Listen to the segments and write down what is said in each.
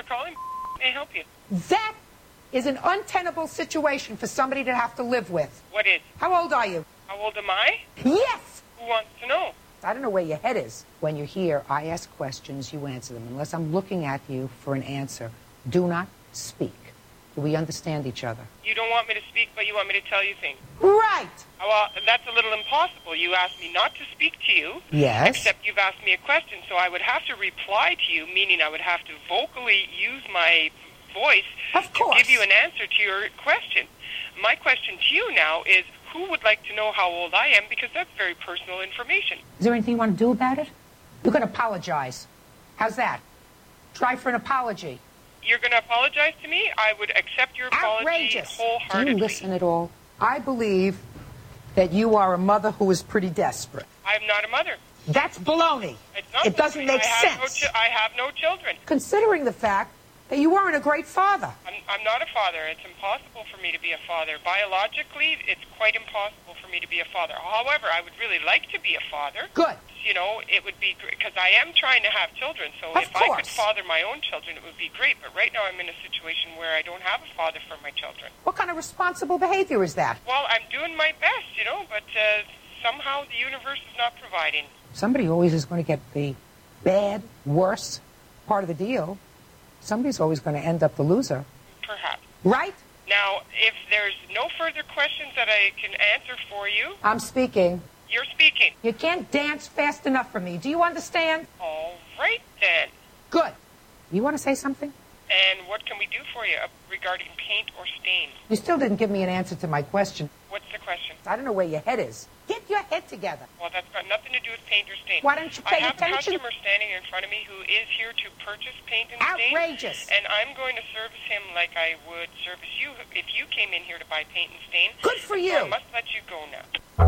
calling. May I help you? That is an untenable situation for somebody to have to live with. What is? How old are you? How old am I? Yes! Who wants to know? I don't know where your head is. When you're here, I ask questions, you answer them. Unless I'm looking at you for an answer, do not speak. Do we understand each other? You don't want me to speak, but you want me to tell you things. Right! Well, that's a little impossible. You asked me not to speak to you. Yes. Except you've asked me a question, so I would have to reply to you, meaning I would have to vocally use my voice to give you an answer to your question. My question to you now is, who would like to know how old I am? Because that's very personal information. Is there anything you want to do about it? You can apologize. How's that? Try for an apology. You're going to apologize to me? I would accept your apology wholeheartedly. Do you listen at all? I believe that you are a mother who is pretty desperate. I'm not a mother. That's baloney. It doesn't make sense. I have no children. Considering the fact that you weren't a great father. I'm not a father. It's impossible for me to be a father. Biologically, it's quite impossible for me to be a father. However, I would really like to be a father. Good. You know, it would be great, because I am trying to have children, so if I could father my own children, it would be great. But right now I'm in a situation where I don't have a father for my children. What kind of responsible behavior is that? Well, I'm doing my best, you know, but somehow the universe is not providing. Somebody always is going to get the bad, worse part of the deal. Somebody's always going to end up the loser. Perhaps. Right? Now, if there's no further questions that I can answer for you... I'm speaking. You're speaking. You can't dance fast enough for me. Do you understand? All right, then. Good. You want to say something? And what can we do for you regarding paint or stain? You still didn't give me an answer to my question. What's the question? I don't know where your head is. Get your head together. Well, that's got nothing to do with paint or stain. Why don't you pay attention? I have a customer standing in front of me who is here to purchase paint and stain. Outrageous. And I'm going to service him like I would service you if you came in here to buy paint and stain. Good for you. So I must let you go now.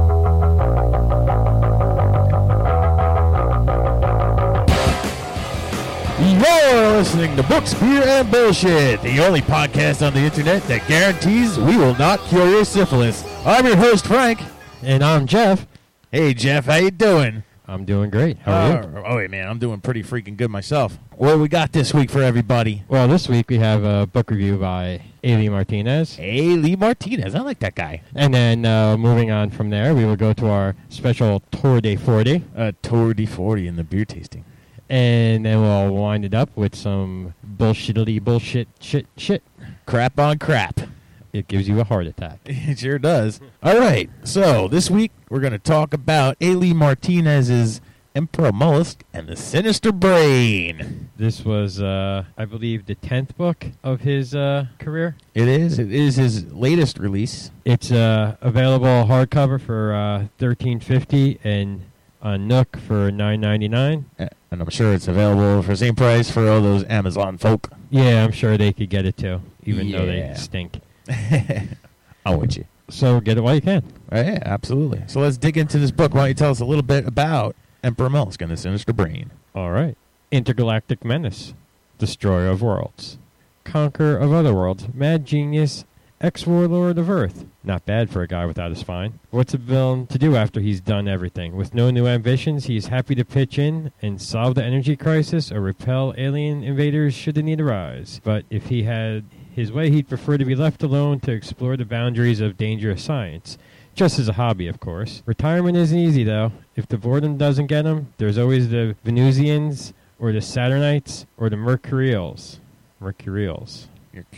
You're listening to Books, Beer, and Bullshit, the only podcast on the internet that guarantees we will not cure your syphilis. I'm your host, Frank. And I'm Jeff. Hey, Jeff, how you doing? I'm doing great. How are you? Oh, wait, man, I'm doing pretty freaking good myself. What do we got this week for everybody? Well, this week we have a book review by A. Martinez. A. Martinez, I like that guy. And then moving on from there, we will go to our special Tour de 40. Tour de 40 in the beer tasting. And then we'll wind it up with some bullshitty bullshit shit. Crap on crap. It gives you a heart attack. It sure does. All right, so this week we're going to talk about A. Martinez's Emperor Mollusk and the Sinister Brain. This was, I believe, the 10th book of his career. It is. It is his latest release. It's available hardcover for $13.50 and on Nook for $9.99. And I'm sure it's available for the same price for all those Amazon folk. Yeah, I'm sure they could get it too, even though they stink. I'm with you. So get it while you can. Yeah, absolutely. So let's dig into this book. Why don't you tell us a little bit about Emperor Mollusk and the Sinister Brain? All right. Intergalactic menace, destroyer of worlds, conqueror of other worlds, mad genius, ex-warlord of Earth. Not bad for a guy without a spine. What's a villain to do after he's done everything? With no new ambitions, he's happy to pitch in and solve the energy crisis or repel alien invaders should the need arise. But if he had his way, he'd prefer to be left alone to explore the boundaries of dangerous science. Just as a hobby, of course. Retirement isn't easy, though. If the boredom doesn't get him, there's always the Venusians, or the Saturnites, or the Mercurials. Mercurials.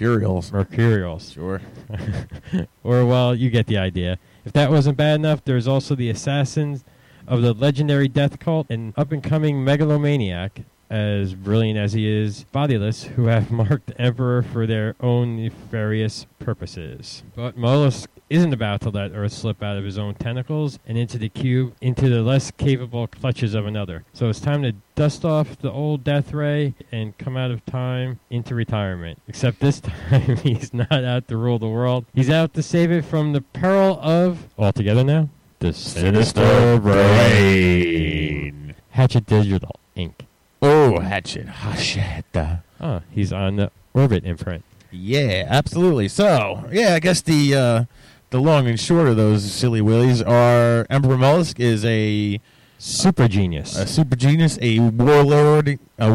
Sure. Or, well, you get the idea. If that wasn't bad enough, there's also the assassins of the legendary death cult, an up-and-coming megalomaniac, as brilliant as he is bodiless, who have marked the Emperor for their own nefarious purposes. But Mollusk isn't about to let Earth slip out of his own tentacles and into the cube, into the less capable clutches of another. So it's time to dust off the old death ray and come out of time into retirement. Except this time he's not out to rule the world. He's out to save it from the peril of, all together now, the Sinister Brain. Hachette Digital, Inc. Oh, Hachette. Oh, he's on the Orbit imprint. Yeah, absolutely. So, yeah, I guess the long and short of those silly willies are Emperor Mollusk is a super genius. A super genius, a warlord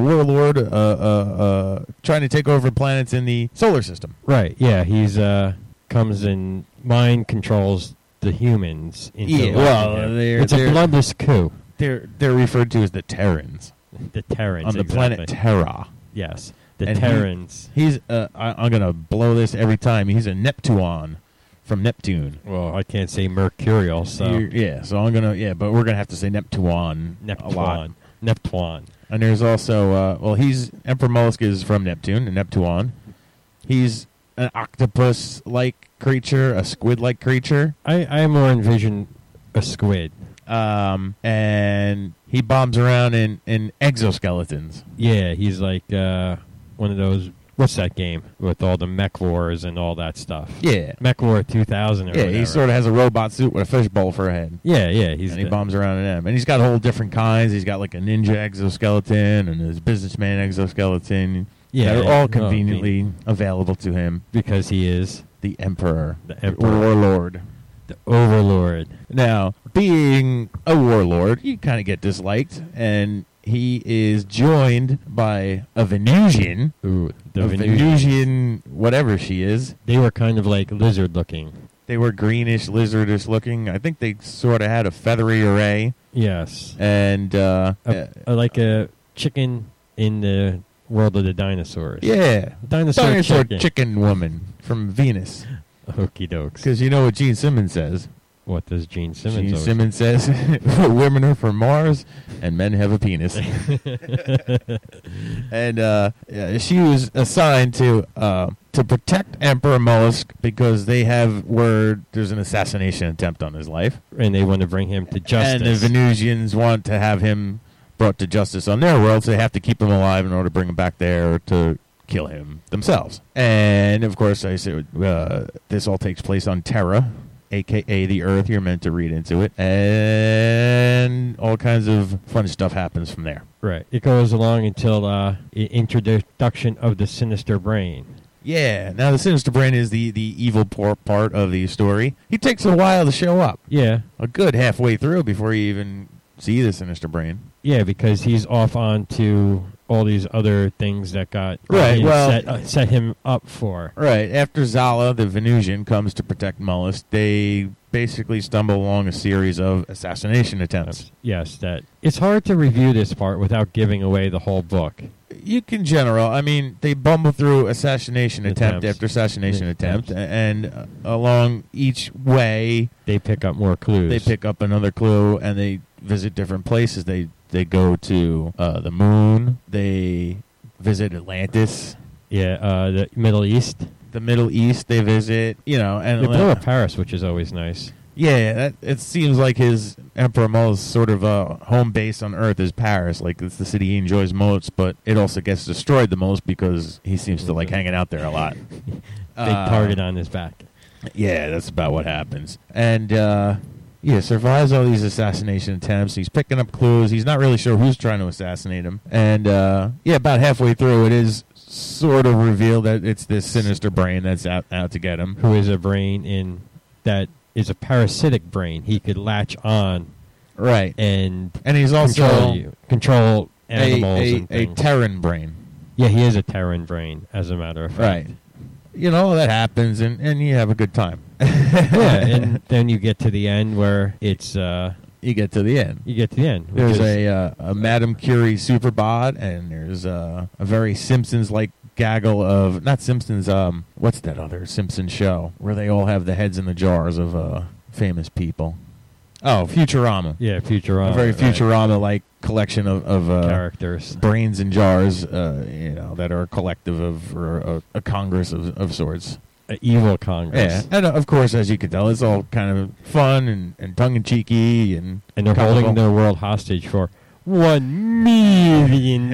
trying to take over planets in the solar system. Right, yeah, he's comes and mind controls the humans. It's a bloodless coup. They're referred to as the Terrans. The Terrans, on the planet Terra. Yes, the Terrans. He's I'm gonna blow this every time. He's a Neptuon from Neptune. Well, I can't say Mercurial, so so I'm gonna but we're gonna have to say Neptuon a lot. Neptuon. And there's also he's Emperor Mollusk is from Neptune, and Neptuon. He's an octopus-like creature, a squid-like creature. I more envision a squid. And he bombs around in exoskeletons. Yeah, he's like one of those. What's that game with all the mech wars and all that stuff? Yeah, Mech War 2000. Or whatever. He sort of has a robot suit with a fishbowl for a head. Yeah. He bombs around in them, and he's got whole different kinds. He's got like a ninja exoskeleton and his businessman exoskeleton. Yeah, they're all conveniently available to him because he is the Emperor, the Warlord. The Overlord. Now, being a warlord, you kind of get disliked, and he is joined by a Venusian. Ooh, the Venusian, whatever she is. They were kind of like lizard-looking. They were greenish, lizardish-looking. I think they sort of had a feathery array. Yes. And like a chicken in the world of the dinosaurs. Yeah. Dinosaur chicken woman from Venus. Okie dokes. Because you know what Gene Simmons says. What does Gene Simmons Gene Simmons says, women are from Mars and men have a penis. And she was assigned to protect Emperor Mollusk because they have word there's an assassination attempt on his life. And they want to bring him to justice. And the Venusians want to have him brought to justice on their world, so they have to keep him alive in order to bring him back there to kill him themselves. And, of course, I said this all takes place on Terra, a.k.a. the Earth. You're meant to read into it. And all kinds of fun stuff happens from there. Right. It goes along until introduction of the Sinister Brain. Yeah. Now, the Sinister Brain is the evil part of the story. He takes a while to show up. Yeah. A good halfway through before you even see the Sinister Brain. Yeah, because he's off on to all these other things that got set him up for. Right. After Zala, the Venusian, comes to protect Mollusk, they basically stumble along a series of assassination attempts. Yes, that it's hard to review this part without giving away the whole book. You can they bumble through assassination attempt after assassination attempt, and along each way they pick up more clues. They pick up another clue, and they visit different places. They go to the moon. They visit Atlantis. Yeah, the Middle East. The Middle East they visit, and they blow up Paris, which is always nice. Yeah, it seems like his Emperor Mollusk's sort of home base on Earth is Paris. Like, it's the city he enjoys most, but it also gets destroyed the most because he seems to like hanging out there a lot. Big target on his back. Yeah, that's about what happens. And, survives all these assassination attempts. He's picking up clues. He's not really sure who's trying to assassinate him. And, about halfway through, it is sort of revealed that it's this Sinister Brain that's out to get him. Who is a brain that is a parasitic brain. He could latch on. Right. And he's also control animals and a Terran brain. Yeah, he is a Terran brain, as a matter of fact. Right. That happens, and you have a good time. Yeah, and then you get to the end where it's... you get to the end. There's a Madame Curie Superbot, and there's a very Simpsons-like gaggle of... Not Simpsons, what's that other Simpsons show? Where they all have the heads in the jars of famous people. Oh, Futurama. Yeah, Futurama. A very Futurama-like collection of characters. Brains in jars, that are a collective of... or a congress of sorts. An evil congress. Yeah, and of course, as you can tell, it's all kind of fun and tongue-in-cheeky and they're holding their world hostage for $1 million.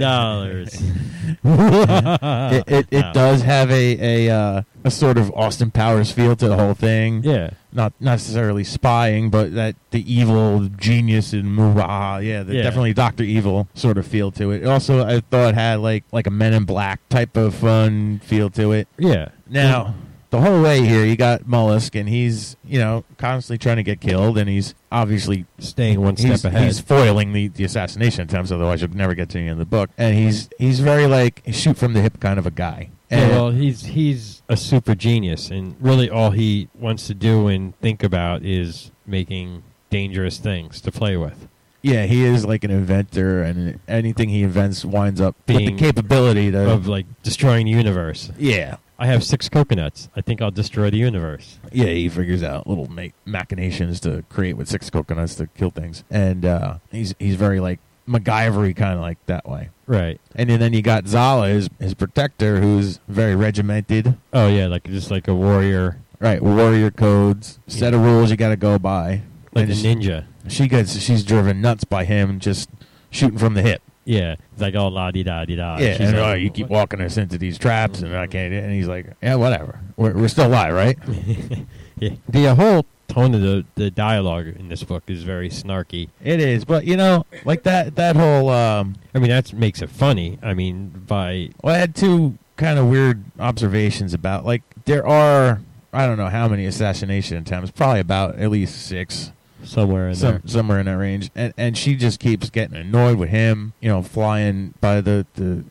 It does have a sort of Austin Powers feel to the whole thing. Yeah, not necessarily spying, but that the evil genius and definitely Dr. Evil sort of feel to it. Also, I thought it had like a Men in Black type of fun feel to it. Yeah. Now, the whole way here, you got Mollusk, and he's, constantly trying to get killed, and he's obviously staying one step ahead. He's foiling the assassination attempts, otherwise you'll never get to the end of the book. And he's very, like, shoot from the hip kind of a guy. Yeah, well, he's a super genius, and really all he wants to do and think about is making dangerous things to play with. Yeah, he is like an inventor, and anything he invents winds up being with the capability of like destroying the universe. Yeah. I have 6 coconuts. I think I'll destroy the universe. Yeah, he figures out little machinations to create with 6 coconuts to kill things. And he's very, like, MacGyver-y kind of like that way. Right. And then you got Zala, his protector, who's very regimented. Oh, yeah, just like a warrior. Right, warrior codes, set of rules you got to go by. Like a ninja. She's driven nuts by him just shooting from the hip. Yeah, it's like, oh, la-di-da-di-da. Yeah, and you keep walking us into these traps, and I can't. And he's like, yeah, whatever. We're still alive, right? Yeah. The whole tone of the dialogue in this book is very snarky. It is, but, like that whole... I mean, that makes it funny. I mean, Well, I had 2 kind of weird observations about, like, there are, I don't know how many assassination attempts, probably about at least 6. Somewhere in there. Somewhere in that range. And she just keeps getting annoyed with him, flying by the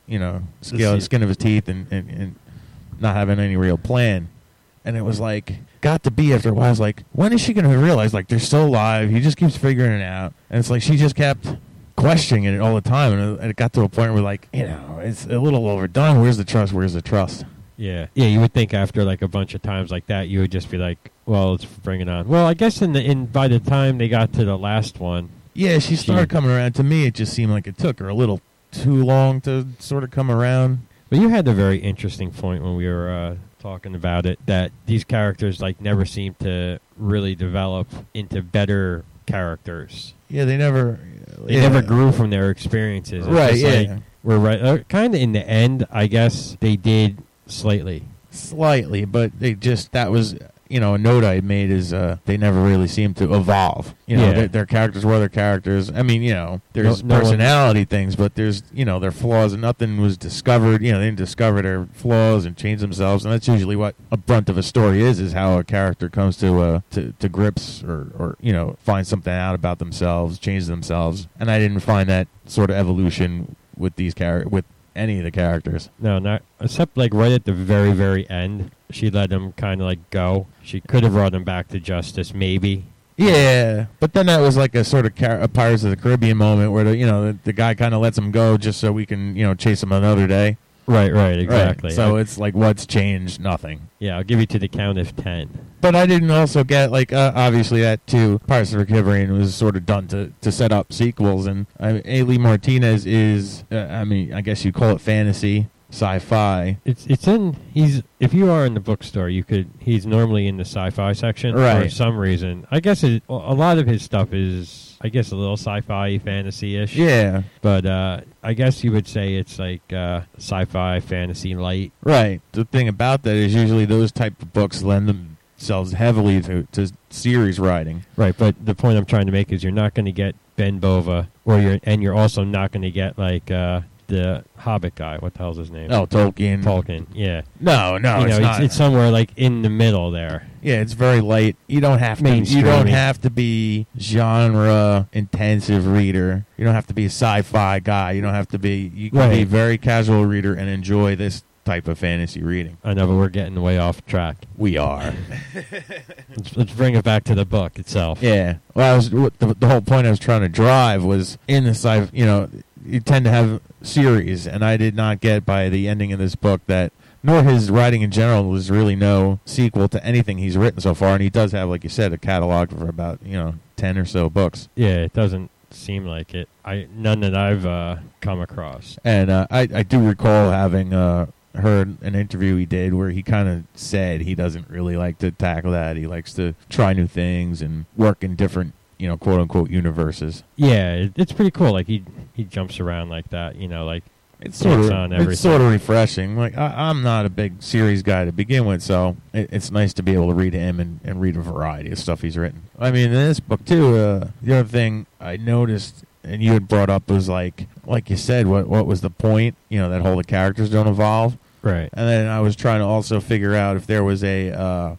skin of his teeth and not having any real plan. And it was like, got to be after a while, I was like, when is she going to realize, like, they're still alive? He just keeps figuring it out. And it's like she just kept questioning it all the time. And it got to a point where, like, it's a little overdone. Where's the trust? Where's the trust? Yeah, you would think after like a bunch of times like that, you would just be like, well, let's bring it on. Well, I guess by the time they got to the last one, yeah, she started coming around. To me, it just seemed like it took her a little too long to sort of come around. But you had a very interesting point when we were talking about it, that these characters like never seem to really develop into better characters. Yeah, they never grew from their experiences. It's right? Yeah, like, we're right. Kind of in the end, I guess they did. Slightly, but that was, a note I made is they never really seemed to evolve. Their characters were their characters. I mean, there's personality things, but there's, their flaws, and nothing was discovered. They didn't discover their flaws and change themselves, and that's usually what a brunt of a story is how a character comes to grips or find something out about themselves, change themselves. And I didn't find that sort of evolution with these with any of the characters. No, not except like right at the very, very end. She let him kind of like go. She could have brought him back to justice, maybe. Yeah, but then that was like a sort of a Pirates of the Caribbean moment where the guy kind of lets him go just so we can chase him another day. Right, exactly. Right. So it's like, what's changed? Nothing. Yeah, I'll give you to the count of 10. But I didn't also get, like, obviously that, too, Pirates of the Caribbean was sort of done to set up sequels. And A. Lee Martinez is, I guess you call it fantasy, sci-fi. If you are in the bookstore, he's normally in the sci-fi section for some reason. I guess a lot of his stuff is, a little sci-fi, fantasy-ish. Yeah. But I guess you would say it's like sci-fi, fantasy light. Right. The thing about that is usually those type of books lend themselves heavily to series writing. Right, but the point I'm trying to make is you're not going to get Ben Bova, you're also not going to get like the Hobbit guy. What the hell's his name? Oh, Tolkien. Tolkien, yeah. No, it's not. It's somewhere like in the middle there. Yeah, it's very light. You don't have to. You don't have to be genre intensive reader. You don't have to be a sci-fi guy. You don't have to be. You can be a very casual reader and enjoy this type of fantasy reading. I know, but we're getting way off track. We are. let's bring it back to the book itself. Yeah. Well, the whole point I was trying to drive was in the sci. You tend to have series, and I did not get by the ending of this book that, nor his writing in general, was really no sequel to anything he's written so far. And he does have, like you said, a catalog for about 10 or so books. Yeah, it doesn't seem like it. None that I've come across. And I do recall having heard an interview he did where he kind of said he doesn't really like to tackle that. He likes to try new things and work in different quote unquote universes. Yeah, it's pretty cool. Like he jumps around like that. Like it's sort of refreshing. Like I'm not a big series guy to begin with, so it's nice to be able to read him and read a variety of stuff he's written. I mean, in this book too, the other thing I noticed and you had brought up was like you said, what was the point? That whole the characters don't evolve. Right. And then I was trying to also figure out if there was a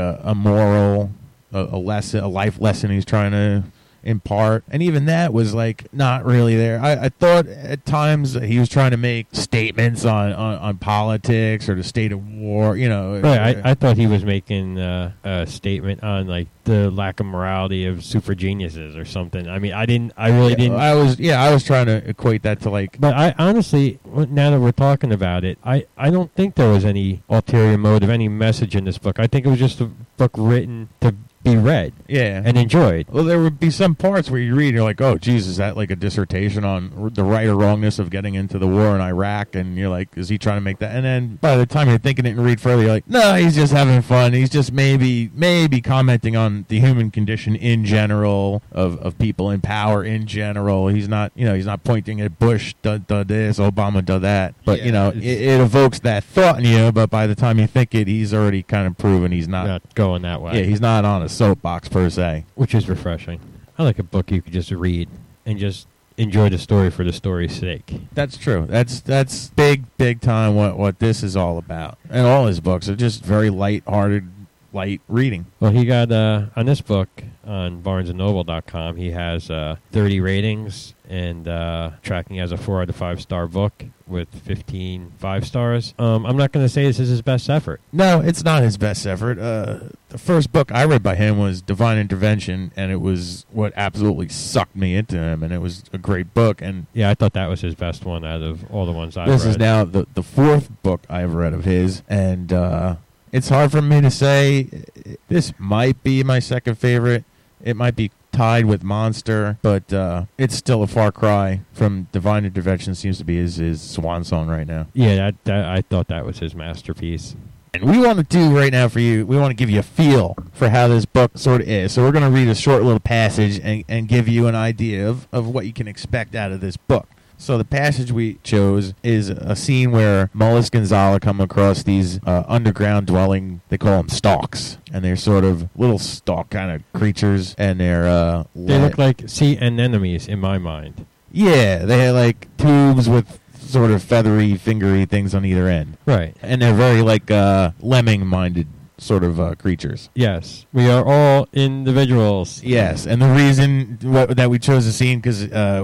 moral, a lesson, a life lesson he's trying to impart. And even that was like not really there. I thought at times he was trying to make statements on politics or the state of war, you know. Right. I thought he was making a statement on like the lack of morality of super geniuses or something. I mean, I really didn't. I was trying to equate that to like. But I honestly, now that we're talking about it, I don't think there was any ulterior motive, any message in this book. I think it was just a book written to be read and enjoyed. Well, there would be some parts where you read and you're like, oh, geez, is that like a dissertation on the right or wrongness of getting into the war in Iraq? And you're like, is he trying to make that? And then by the time you're thinking it and read further, you're like, no, he's just having fun. He's just maybe commenting on the human condition in general, of people in power in general. He's not pointing at Bush, did this, Obama, did that. But, it evokes that thought in you, but by the time you think it, he's already kind of proven he's not going that way. Yeah, he's not on a soapbox per se, which is refreshing. I like a book you could just read and just enjoy the story for the story's sake. That's true. That's big time what this is all about. And all his books are just very light-hearted, light reading. Well, he got on this book on BarnesandNoble.com. He has 30 ratings and tracking as a 4 out of 5 star book with 15 5 stars. I'm not going to say this is his best effort. No, it's not his best effort. The first book I read by him was Divine Intervention, and it was what absolutely sucked me into him, and it was a great book. And yeah, I thought that was his best one out of all the ones I've read. This is now the fourth book I've read of his, and it's hard for me to say. This might be my second favorite. It might be tied with Monster, but it's still a far cry from Divine Intervention. Seems to be his swan song right now. Yeah, I thought that was his masterpiece. And we want to do right now for you, we want to give you a feel for how this book sort of is. So we're going to read a short little passage and give you an idea of what you can expect out of this book. So the passage we chose is a scene where Mullis Gonzalez come across these underground dwelling, they call them stalks. And they're sort of little stalk kind of creatures, and they're... they look like sea anemones in my mind. Yeah, they have like tubes with sort of feathery, fingery things on either end. Right. And they're very like lemming-minded sort of creatures. Yes. We are all individuals. Yes. And the reason that we chose the scene, because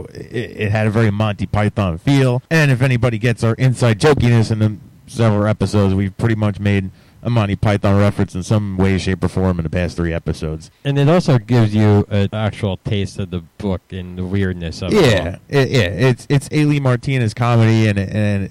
it had a very Monty Python feel. And if anybody gets our inside jokiness in the several episodes, we've pretty much made a Monty Python reference in some way, shape, or form in the past 3 episodes. And it also gives you an actual taste of the book and the weirdness of it. It's A. Lee Martinez comedy, and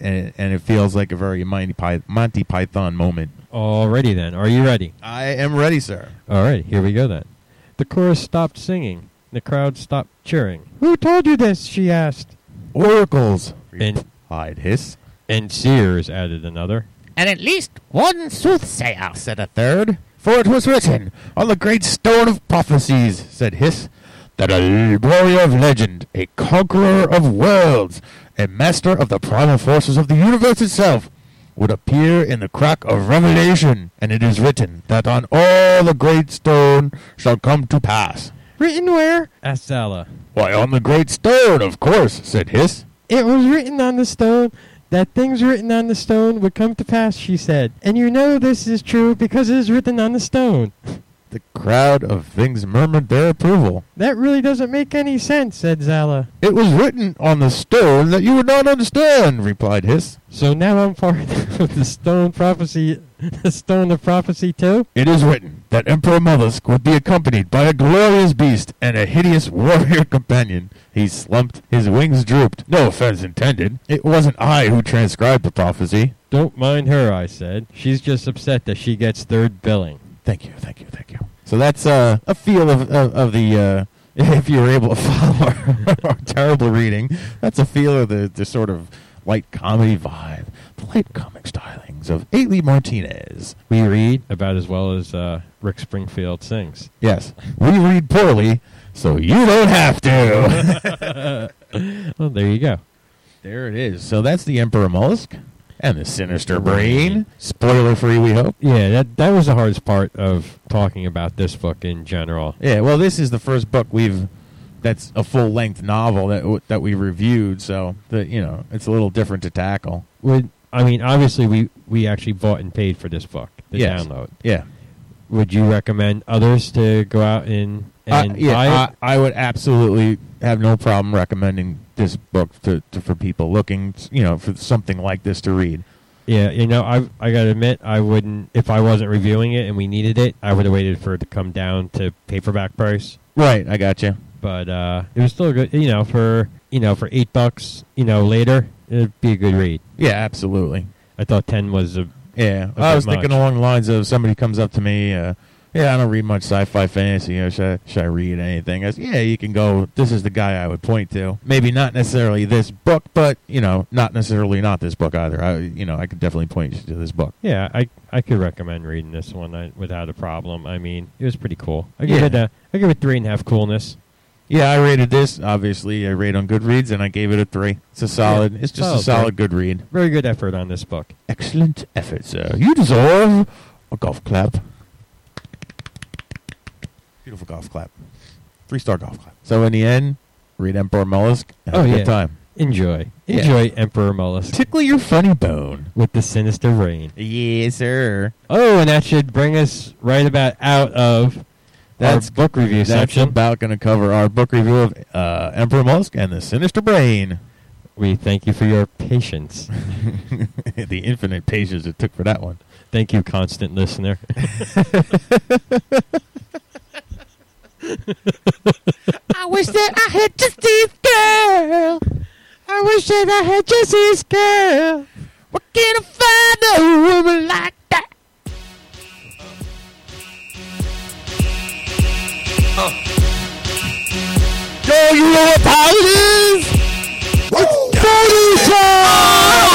it feels like a very Monty Python moment. Alrighty then. Are you ready? I am ready, sir. All right, here we go then. The chorus stopped singing. The crowd stopped cheering. Who told you this? She asked. Oracles, replied Hiss. And seers, added another. And at least one soothsayer, said a third. For it was written on the great stone of prophecies, said Hiss, that a warrior of legend, a conqueror of worlds, a master of the primal forces of the universe itself, would appear in the crack of revelation. And it is written that on all the great stone shall come to pass. Written where? Asked Zala. Why, on the great stone, of course, said Hiss. It was written on the stone that things written on the stone would come to pass, she said. And you know this is true because it is written on the stone. The crowd of things murmured their approval. That really doesn't make any sense, said Zala. It was written on the stone that you would not understand, replied Hiss. So now I'm part of the stone prophecy, the stone of prophecy too? It is written that Emperor Mollusk would be accompanied by a glorious beast and a hideous warrior companion. He slumped, his wings drooped. No offense intended. It wasn't I who transcribed the prophecy. Don't mind her, I said. She's just upset that she gets third billing. Thank you. So that's a feel of the, if you were able to follow our terrible reading, that's a feel of the sort of light comedy vibe, the light comic stylings of A. Lee Martinez. We read about as well as Rick Springfield sings. Yes. We read poorly, so you don't have to. Well, there you go. There it is. So that's the Emperor Mollusk. And the Sinister Brain. Spoiler-free, we hope. Yeah, that was the hardest part of talking about this book in general. Yeah, well, this is the first book that's a full-length novel that we reviewed, so it's a little different to tackle. I mean, obviously, we actually bought and paid for this book, the download. Yeah. Would you recommend others to go out and buy it? I would absolutely have no problem recommending this book for people looking, for something like this to read. Yeah, I got to admit, I wouldn't, if I wasn't reviewing it and we needed it, I would have waited for it to come down to paperback price. Right, I got you. But it was still good, for $8, later, it'd be a good read. Yeah, absolutely. I thought 10 was a I was thinking along the lines of somebody comes up to me, I don't read much sci-fi fantasy, should I read anything? I said, you can go, this is the guy I would point to. Maybe not necessarily this book, but, not necessarily not this book either. I could definitely point you to this book. Yeah, I could recommend reading this one without a problem. I mean, it was pretty cool. I give it 3.5 coolness. Yeah, I rated this. Obviously, I rate on Goodreads, and I gave it a 3. It's a solid. Yeah, it's just a solid good read. Very good effort on this book. Excellent effort, sir. You deserve a golf clap. Beautiful golf clap. 3-star golf clap. So in the end, read Emperor Mollusk. Have a good time. Enjoy Emperor Mollusk. Tickle your funny bone with the sinister brain. Yes, sir. Oh, and that should bring us right about out of our book review section. That's about going to cover our book review of Emperor Mollusk and the Sinister Brain. We thank you for your patience. The infinite patience it took for that one. Thank you, constant listener. I wish that I had Jesse's girl. I wish that I had Jesse's girl. Where can I find a woman like that? Yo, you know what time it is? It's booty time!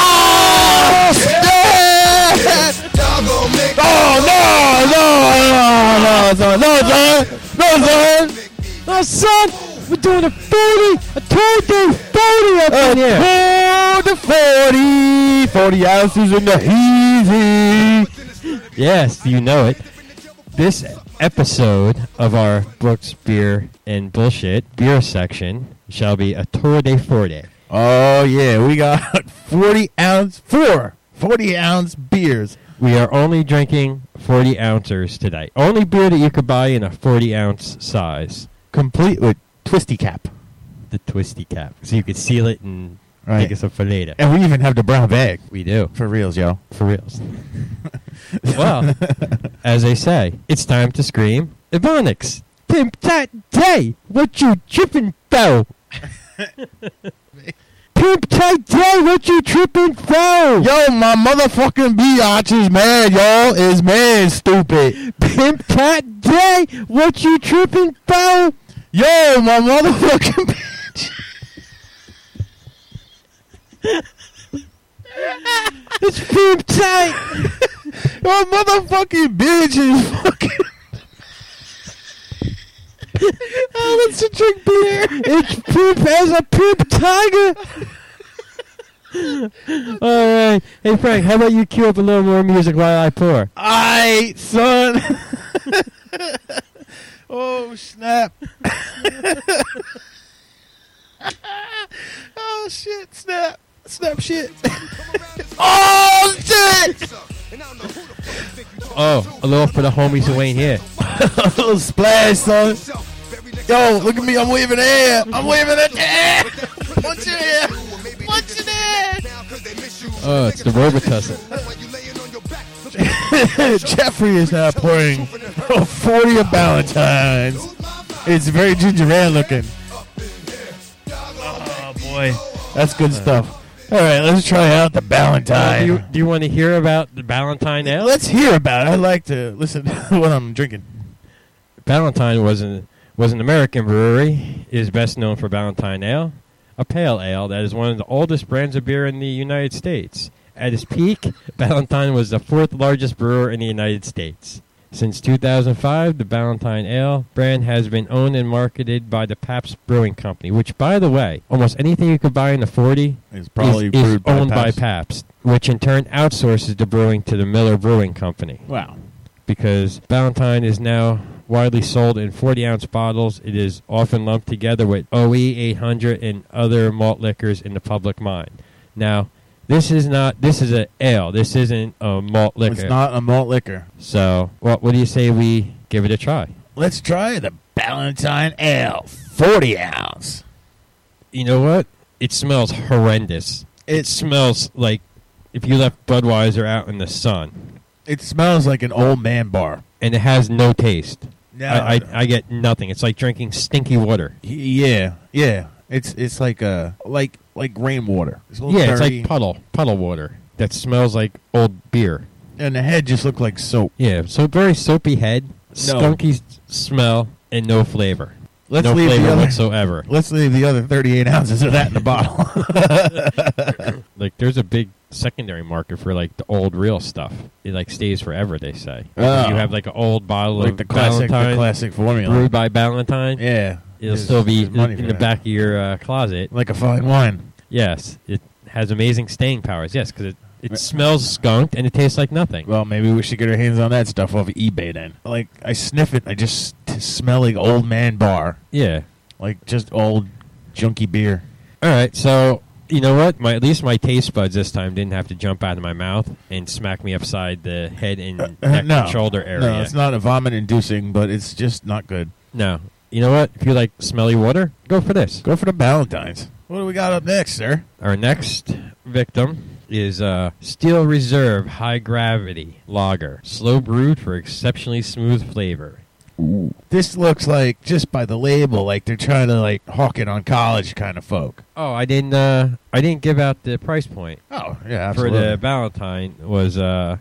No, son! We're doing a 40! A total 40 up in here! The 40 ounces in the heezy. Yes, you know it. This episode of our Books, Beer, and Bullshit beer section shall be a tour de 40. Oh, yeah. We got 40-ounce beers. We are only drinking 40 ounces today. Only beer that you could buy in a 40-ounce size. Complete with twisty cap. The twisty cap. So you could seal it and take us up for later. And we even have the brown bag. We do. For reals, yo. For reals. Well, as they say, it's time to scream, Ebonics! Pimp that day! What you trippin' though? Pimp tight day, what you trippin' for? Yo, my motherfucking biatch is mad, y'all. Is mad, stupid. Pimp tight day, what you trippin' for? Yo, my motherfucking bitch. It's pimp tight. Your motherfucking bitch is fucking... Oh, let's drink beer. It's poop as a poop tiger. All right. Hey, Frank, how about you cue up a little more music while I pour? Aight, son. Oh, snap. Oh, shit, snap. Snap shit. Oh, shit. Oh, a little for the homies who ain't here. A little splash, son. Yo, look at me. I'm waving the air. I'm waving the air. What's your air? What's your air? Oh, it's the Robitussin. Jeffrey is now pouring 40 of Valentine's. It's very ginger ale looking. Oh, boy. That's good stuff. All right, let's try out the Ballantine. Do you want to hear about the Ballantine ale? Let's hear about it. I like to listen to what I'm drinking. Ballantine was an American brewery. It is best known for Ballantine Ale, a pale ale that is one of the oldest brands of beer in the United States. At its peak, Ballantine was the 4th largest brewer in the United States. Since 2005, the Ballantine Ale brand has been owned and marketed by the Pabst Brewing Company, which, by the way, almost anything you could buy in the 40 is probably owned by Pabst, which in turn outsources the brewing to the Miller Brewing Company. Wow. Because Ballantine is now widely sold in 40-ounce bottles. It is often lumped together with OE 800 and other malt liquors in the public mind. Now, This is not. This is an ale. This isn't a malt liquor. It's not a malt liquor. So, what do you say we give it a try? Let's try the Ballantine Ale, 40 ounce. You know what? It smells horrendous. It smells like if you left Budweiser out in the sun. It smells like an old man bar. And it has no taste. No, I get nothing. It's like drinking stinky water. Yeah. It's like rainwater. It's like puddle water that smells like old beer. And the head just looked like soap. Yeah, so very soapy head, skunky smell, and no flavor. No flavor whatsoever. Let's leave the other 38 ounces of that in the bottle. Like, there's a big secondary market for, like, the old real stuff. It, like, stays forever, they say. Oh. You have, like, an old bottle like of the classic formula. Brewed by Ballantine. Yeah. It'll still be in the back of your closet. Like a fine wine. Yes. It has amazing staying powers. Yes, because it smells skunked and it tastes like nothing. Well, maybe we should get our hands on that stuff off of eBay then. Like, I sniff it, I just smell like old man bar. Yeah. Like, just old junky beer. All right, so you know what? At least my taste buds this time didn't have to jump out of my mouth and smack me upside the head and neck and shoulder area. No, it's not a vomit-inducing, but it's just not good. No. You know what? If you like smelly water, go for this. Go for the Ballantines. What do we got up next, sir? Our next victim is Steel Reserve High Gravity Lager. Slow brewed for exceptionally smooth flavor. Ooh. This looks like, just by the label, like they're trying to like hawk it on college kind of folk. Oh, I didn't give out the price point. Oh, yeah, absolutely. For the Ballantine was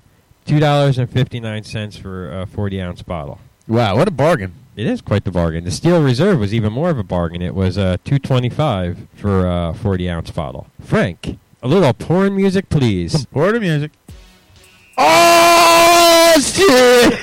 $2.59 for a 40-ounce bottle. Wow, what a bargain. It is quite the bargain. The Steel Reserve was even more of a bargain. It was $2.25 for a 40-ounce bottle. Frank, a little porn music, please. Porn music. Oh, shit!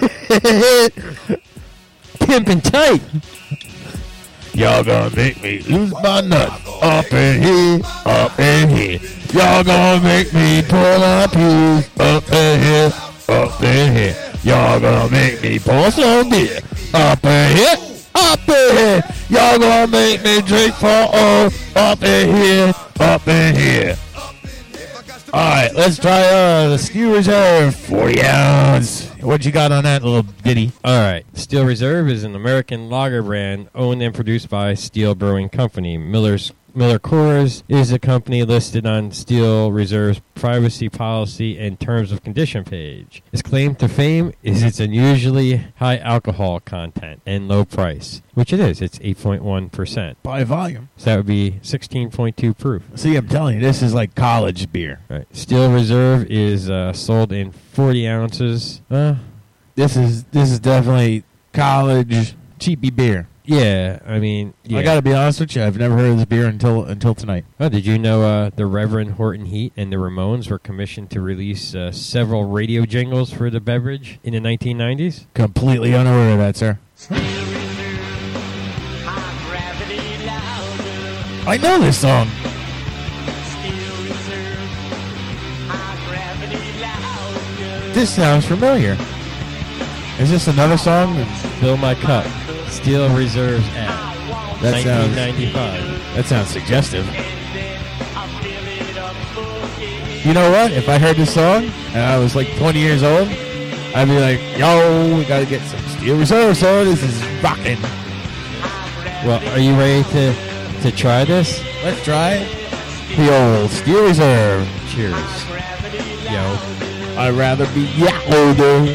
Pimpin' tight. Y'all gonna make me lose my nut. Up in here, up in here. Y'all gonna make me pull my pews. Up in here, up in here. Y'all gonna make me pour some beer. Up in here, up in here. Y'all gonna make me drink for all. Up in here, up in here. Alright, let's try the Steel Reserve 40 ounce. What you got on that little ditty? Alright, Steel Reserve is an American lager brand owned and produced by Steel Brewing Company. Miller Coors is a company listed on Steel Reserve's privacy policy and terms of condition page. Its claim to fame is its unusually high alcohol content and low price, which it is. It's 8.1%. By volume. So that would be 16.2 proof. See, I'm telling you, this is like college beer. Right. Steel Reserve is sold in 40 ounces. This is definitely college cheapy beer. Yeah, I mean, yeah. I got to be honest with you. I've never heard of this beer until tonight. Oh, did you know the Reverend Horton Heat and the Ramones were commissioned to release several radio jingles for the beverage in the 1990s? Completely unaware of that, sir. I know this song. This sounds familiar. Is this another song? Fill My Cup. Steel Reserve's ad. 1995. That sounds suggestive. You know what? If I heard this song and I was like 20 years old, I'd be like, yo, we got to get some Steel Reserve, so this is rocking. Well, are you ready to try this? Let's try it. The old Steel Reserve. Cheers. Yo. I'd rather be older.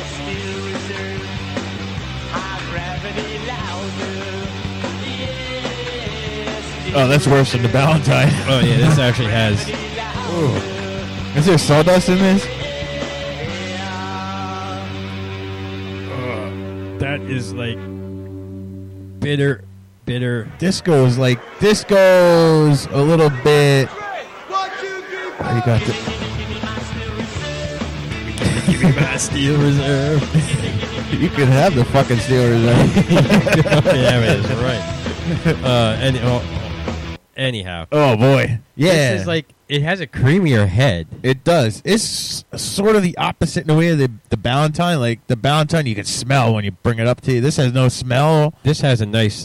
Oh, that's worse than the Ballantine. Oh, yeah, this actually has... Ooh. Is there sawdust in this? That is like bitter. This goes a little bit... Oh, you got the... Give me my Steel Reserve. You can have the fucking Steel Reserve. Yeah, it is, right. Anyhow. Oh, boy. Yeah. This is like, it has a creamier head. It does. It's sort of the opposite in a way of the Ballantine. Like, the Ballantine you can smell when you bring it up to you. This has no smell. This has a nice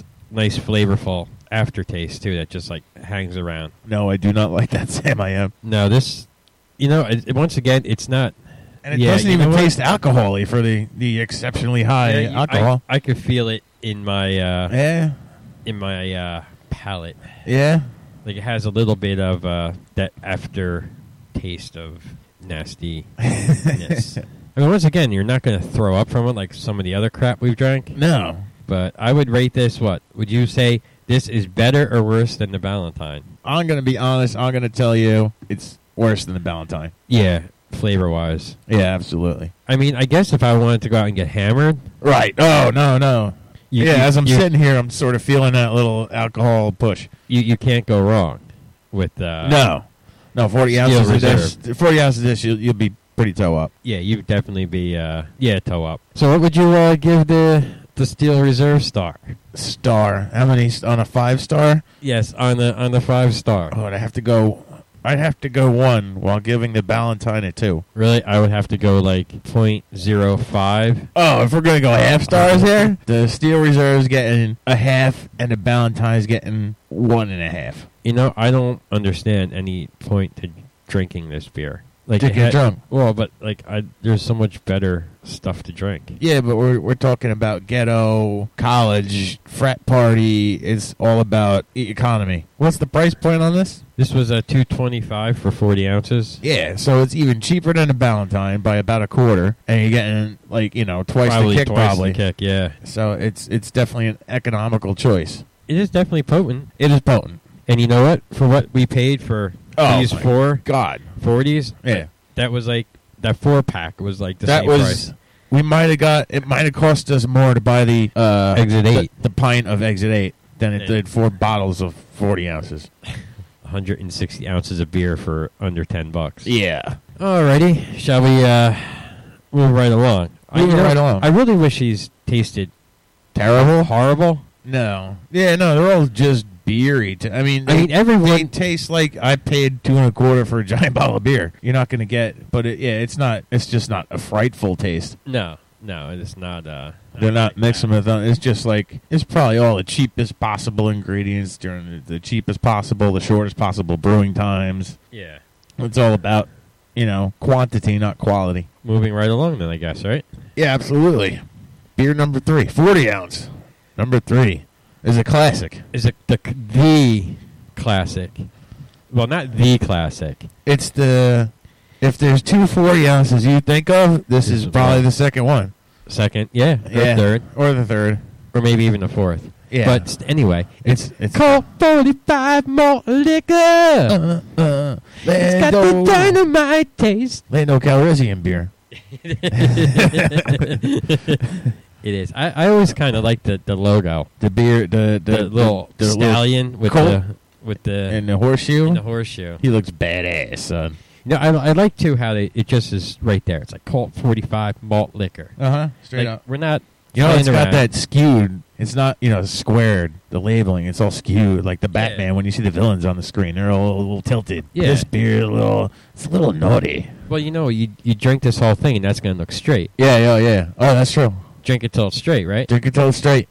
flavorful aftertaste, too, that just, like, hangs around. No, I do not like that, Sam. I am. No, this Once again, it's not. And it doesn't even taste alcohol-y for the exceptionally high alcohol. I could feel it in my in my palate. Yeah. Like it has a little bit of that after taste of nastiness. I mean, once again, you're not going to throw up from it like some of the other crap we've drank. No. But I would rate this, what? Would you say this is better or worse than the Ballantine? I'm going to be honest. I'm going to tell you it's worse than the Ballantine. Yeah, flavor-wise. Yeah, absolutely. I mean, I guess if I wanted to go out and get hammered. Right. Oh, no. As I'm sitting here, I'm sort of feeling that little alcohol push. You can't go wrong with... No, 40 ounces of this. 40 ounces of this, you'll be pretty toe up. Yeah, you'd definitely be, toe up. So what would you give the Steel Reserve star? Star. How many on a 5-star? Yes, on the 5-star. Oh, I'd have to go 1 while giving the Ballantine a 2. Really? I would have to go like 0.05. Oh, if we're going to go half stars here, the Steel Reserve's getting a half and the Ballantine's getting 1.5. I don't understand any point to drinking this beer. Like to get drunk. Well, but there's so much better stuff to drink. Yeah, but we're talking about ghetto, college, frat party. It's all about economy. What's the price point on this? This was a $2.25 for 40 ounces. Yeah, so it's even cheaper than a Ballantine by about a quarter, and you're getting twice the kick, probably. The kick, yeah. So it's definitely an economical choice. It is definitely potent. It is potent. And you know what? For what we paid for these 4 40s, yeah, that was that 4-pack was the same price. We might have cost us more to buy the Exit 8, the pint of Exit 8 than it did 4 bottles of 40 ounces. 160 ounces of beer for under $10. Yeah. Alrighty, shall we move right along? I really wish these tasted terrible, horrible. No. Yeah, no, they're all just beery. I mean, everyone tastes like I paid $2.25 for a giant bottle of beer. You're not going to get, but it's not. It's just not a frightful taste. No, it's not. They're not mixing with them. It's just it's probably all the cheapest possible ingredients during the cheapest possible, the shortest possible brewing times. Yeah, it's all about quantity, not quality. Moving right along, then I guess, right? Yeah, absolutely. Beer number 3, 40 ounce. Number 3 is a classic. Is it the classic? Well, not the classic. It's the... If there's 2 40 ounces you think of, this is probably the second one. Second, yeah. Third. Or the third. Or maybe even a fourth. Yeah. But anyway, it's Colt 45 malt liquor. It's got the dynamite taste. There ain't no Calrissian beer. It is. I always kind of like the logo. The beer, the little stallion with the and the horseshoe. And the horseshoe. He looks badass, son. I like too how it just is right there. It's like Colt 45 malt liquor. Straight up. We're not. It's got that skewed. It's not squared. The labeling. It's all skewed. Like the Batman when you see the villains on the screen, they're all a little tilted. Yeah. This beer it's a little naughty. Well, you drink this whole thing and that's gonna look straight. Yeah. Oh, that's true. Drink it till it's straight, right? Drink it till it's straight.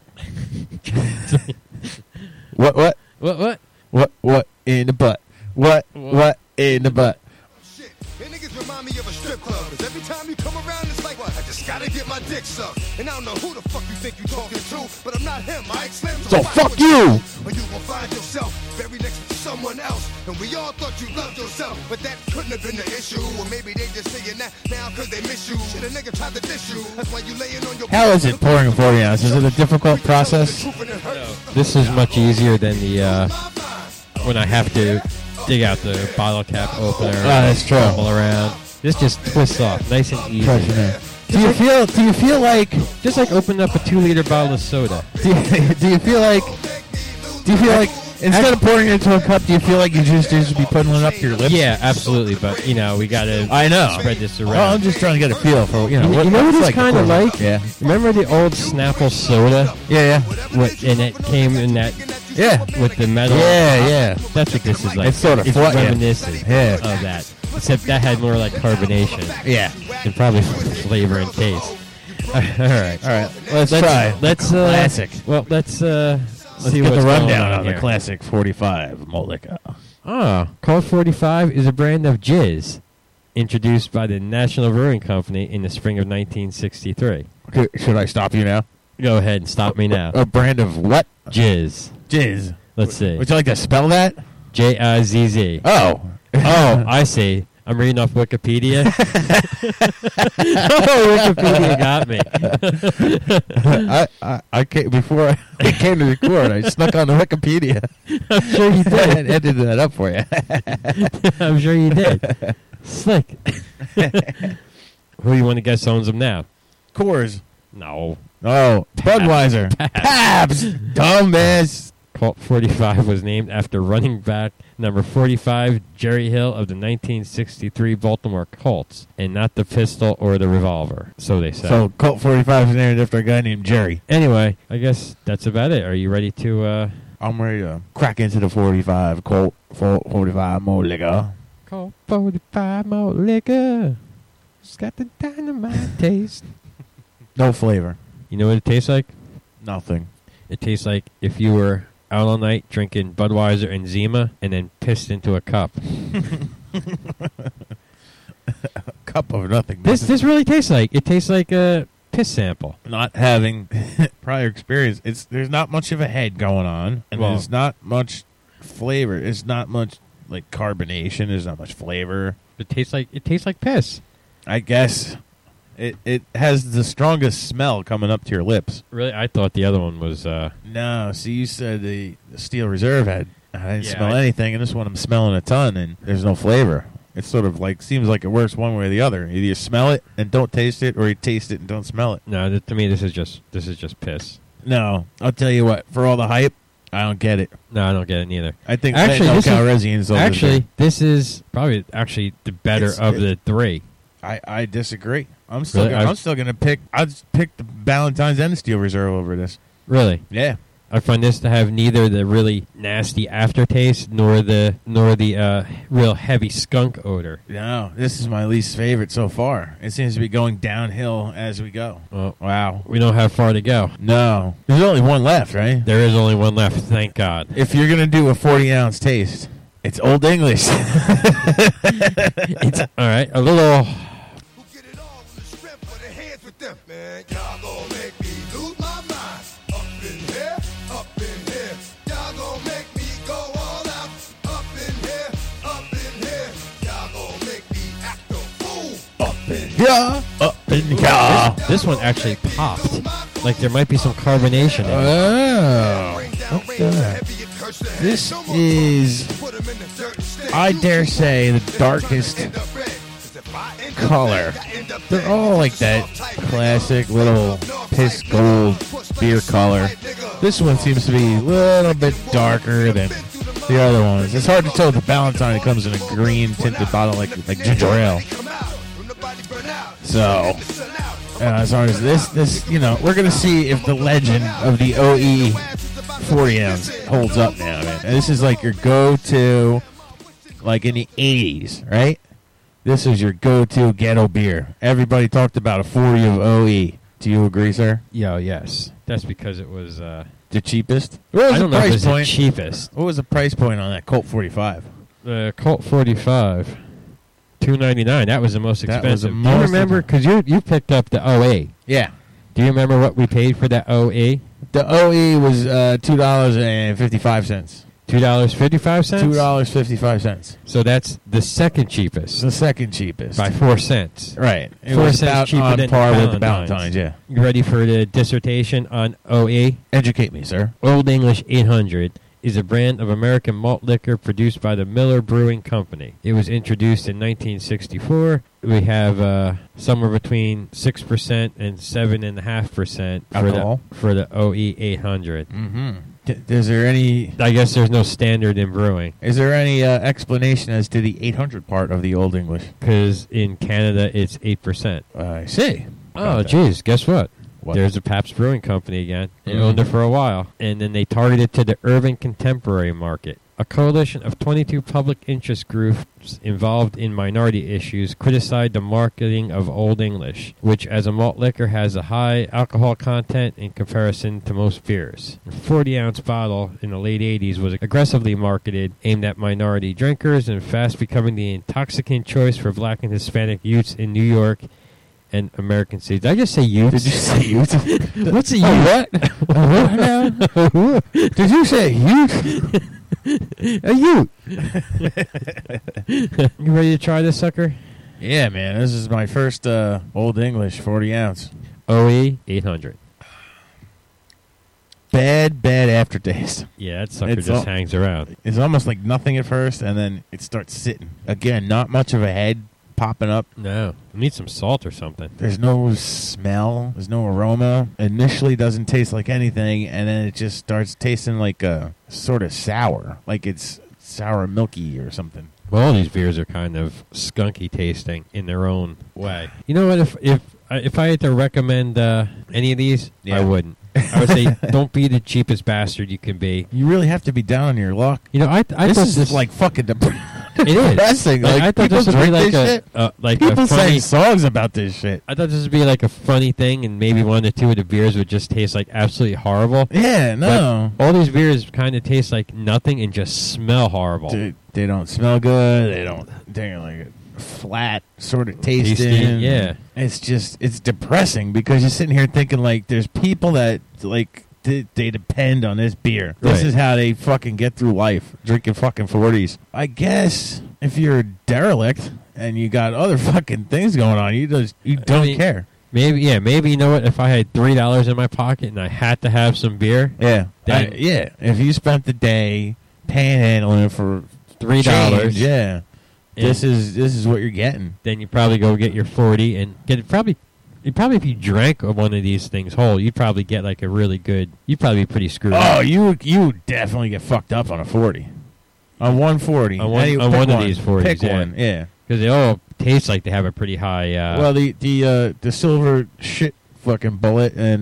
What in the butt? What in the butt? Shit, and niggas remind me of a strip club. Cause every time you come around, it's like, what? I just gotta get my dick sucked. And I don't know who the fuck you think you talking to, but I'm not him, Mike Slim. So fuck you! Or you will find yourself very next to someone else. And we all thought you loved yourself, but that couldn't have been the issue. Or maybe they just saying that now cause they miss you. Shit, a nigga tried to diss you. That's why you laying on your... How is it pouring 40 ounces? Is it a difficult process? This is much easier than the when I have to dig out the bottle cap opener. That's true. All around. This just twists off, nice and easy. Do you feel like just like opening up a 2-liter bottle of soda? Do you feel like instead of pouring it into a cup, do you feel like you just be putting it up to your lips? Yeah, absolutely. But we gotta. I know. Spread this around. Well, I'm just trying to get a feel for you know what it's kind of like. Yeah. Remember the old Snapple soda? Yeah. And it came in that. Yeah. With the metal. Yeah. That's what this is like. It's sort of reminiscent of that. Except that had more like carbonation. Yeah. And probably flavor and taste. All right. Let's try. Let's classic. Well, let's see get what's the rundown on here. the classic 45 malt liquor. Colt 45 is a brand of jizz. introduced by the National Brewing Company in the spring of 1963. Okay, should I stop you now? Go ahead and stop me now. A brand of what? Jizz. Jizz. Let's see. Would you like to spell that? J-I-Z-Z. Oh. Oh, I see. I'm reading off Wikipedia. Wikipedia got me. I came, before I came to record, I snuck on the Wikipedia. I'm sure you did. And edited that up for you. I'm sure you did. Slick. Who do you want to guess owns them now? Coors. No. Oh, Budweiser. Pabst. Dumbass. Colt 45 was named after running back number 45, Jerry Hill of the 1963 Baltimore Colts, and not the pistol or the revolver, so they say. So Colt 45 is named after a guy named Jerry. Anyway, I guess that's about it. Are you ready to... I'm ready to crack into the 45. Colt 45 more liquor. Colt 45 more liquor. It's got the dynamite taste. No flavor. You know what it tastes like? Nothing. It tastes like if you were out all night drinking Budweiser and Zima and then pissed into a cup. A cup of nothing. This really tastes like. It tastes like a piss sample. Not having prior experience, there's not much of a head going on, and there's not much flavor. There's not much like carbonation. There's not much flavor. It tastes like piss. I guess it has the strongest smell coming up to your lips. Really, I thought the other one was. No, see, you said the Steel Reserve had. I didn't smell anything, and this one I'm smelling a ton, and there's no flavor. It's sort of like seems like it works one way or the other. Either you smell it and don't taste it, or you taste it and don't smell it. No, to me this is just piss. No, I'll tell you what. For all the hype, I don't get it. No, I don't get it neither. I think this is probably the better of the three. I disagree. I'm still gonna pick. I'd pick the Valentine's and the Steel Reserve over this. Really? Yeah. I find this to have neither the really nasty aftertaste nor the real heavy skunk odor. No, this is my least favorite so far. It seems to be going downhill as we go. Oh, wow. We don't have far to go. No. There's only one left, right? There is only one left, thank God. If you're going to do a 40-ounce taste, it's Old English. It's, all right, a little... Y'all gon' make me lose my mind. Up in here, up in here. Y'all gon' make me go all out. Up in here, up in here. Y'all gon' make me act a fool. Up in here, up in here. This one actually popped. Like there might be some carbonation in it. Oh. This is, I dare say, the darkest color. They're all like that classic little piss gold beer color. This one seems to be a little bit darker than the other ones. It's hard to tell with the Valentine. It comes in a green tinted bottle like ginger ale. So, as far as this, we're gonna see if the legend of the OE 40 ounce holds up now, man. And this is like your go-to, like in the 80s, right? This is your go-to ghetto beer. Everybody talked about a 40 of OE. Do you agree, sir? Yes. That's because it was the cheapest. What was I don't the know price if it was point? the cheapest. What was the price point on that Colt 45? The Colt 45, $2.99. That was the most expensive. Do you remember? Because you picked up the OE. Yeah. Do you remember what we paid for that OE? The OE was $2.55. $2.55? $2.55. So that's the second cheapest. The second cheapest. By 4 cents. Right. It 4 was cents about cheaper on than par with the Valentine's. Valentine's, yeah. You ready for the dissertation on OE? Educate me, sir. Old English 800 is a brand of American malt liquor produced by the Miller Brewing Company. It was introduced in 1964. We have somewhere between 6% and 7.5% alcohol for the OE 800. Mm-hmm. Is there any... I guess there's no standard in brewing. Is there any explanation as to the 800 part of the Old English? Because in Canada, it's 8%. I see. Oh, geez. Guess what? What? There's a Pabst Brewing Company again. They owned it for a while. And then they targeted to the urban contemporary market. A coalition of 22 public interest groups involved in minority issues criticized the marketing of Old English, which as a malt liquor has a high alcohol content in comparison to most beers. A 40-ounce bottle in the late 80s was aggressively marketed, aimed at minority drinkers, and fast becoming the intoxicant choice for black and Hispanic youths in New York and American cities. Did I just say youth? Did you say youth? What's a youth? What? Did you say youth? A youth. You ready to try this sucker? Yeah, man. This is my first Old English 40-ounce. OE 800. Bad aftertaste. Yeah, that sucker just hangs around. It's almost like nothing at first, and then it starts sitting. Again, not much of a head popping up. No. We need some salt or something. There's no smell. There's no aroma. Initially doesn't taste like anything, and then it just starts tasting like a sort of sour. Like it's sour milky or something. Well, all these beers are kind of skunky tasting in their own way. You know what? If I had to recommend any of these, Yeah. I wouldn't. I would say don't be the cheapest bastard you can be. You really have to be down on your luck. You know, I This thought is like fucking it is depressing. Like, I thought people this would be drink like this shit. People a sing funny. songs about this shit. I thought this would be like a funny thing, and maybe one or two of the beers would just taste like absolutely horrible. Yeah, no. But all these beers kind of taste like nothing and just smell horrible. Dude, they don't smell good. They're like flat sort of tasting. Tasty, yeah. It's depressing because you're sitting here thinking like there's people that like they depend on this beer. This Right. is how they fucking get through life, drinking fucking 40s. I guess if you're a derelict and you got other fucking things going on, you don't care. Maybe you know what? If I had $3 in my pocket and I had to have some beer, Yeah, Then- yeah. If you spent the day panhandling for $3, change, yeah, this is what you're getting. then you probably go get your 40 and get it. Probably if you drank one of these things whole, you'd probably get like a really good. You'd probably be pretty screwed. Oh, up. you would definitely get fucked up on a 40. On 140. On one- Pick on one of one. these 40s, Pick yeah. one, yeah. Because they all taste like they have a pretty high. Well, the silver shit fucking bullet and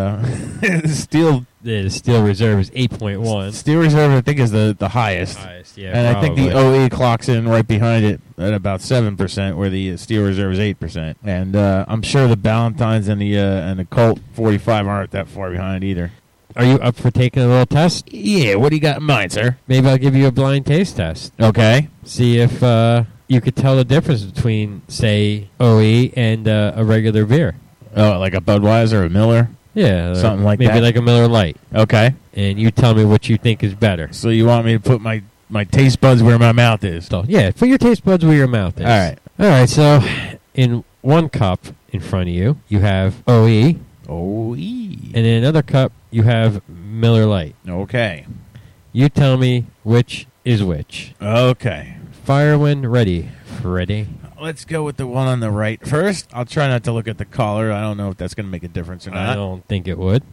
the steel the Steel Reserve is 8.1. Steel Reserve, I think, is the highest. Highest, yeah. And probably. I think the OE clocks in right behind it at about 7%, where the Steel Reserve is 8%. And I'm sure the Ballantines and the Colt 45 aren't that far behind either. Are you up for taking a little test? Yeah, what do you got in mind, sir? Maybe I'll give you a blind taste test. Okay. See if you could tell the difference between, say, OE and a regular beer. Oh, like a Budweiser or a Miller? Yeah, Something like maybe that. Maybe like a Miller Lite. Okay. And you tell me what you think is better. So you want me to put my taste buds where my mouth is? So, yeah, put your taste buds where your mouth is. All right. All right, so in one cup in front of you, you have OE. OE. And in another cup, you have Miller Lite. Okay. You tell me which is which. Okay. Fire when ready. Ready? Let's go with the one on the right first. I'll try not to look at the collar. I don't know if that's going to make a difference or not. I don't think it would.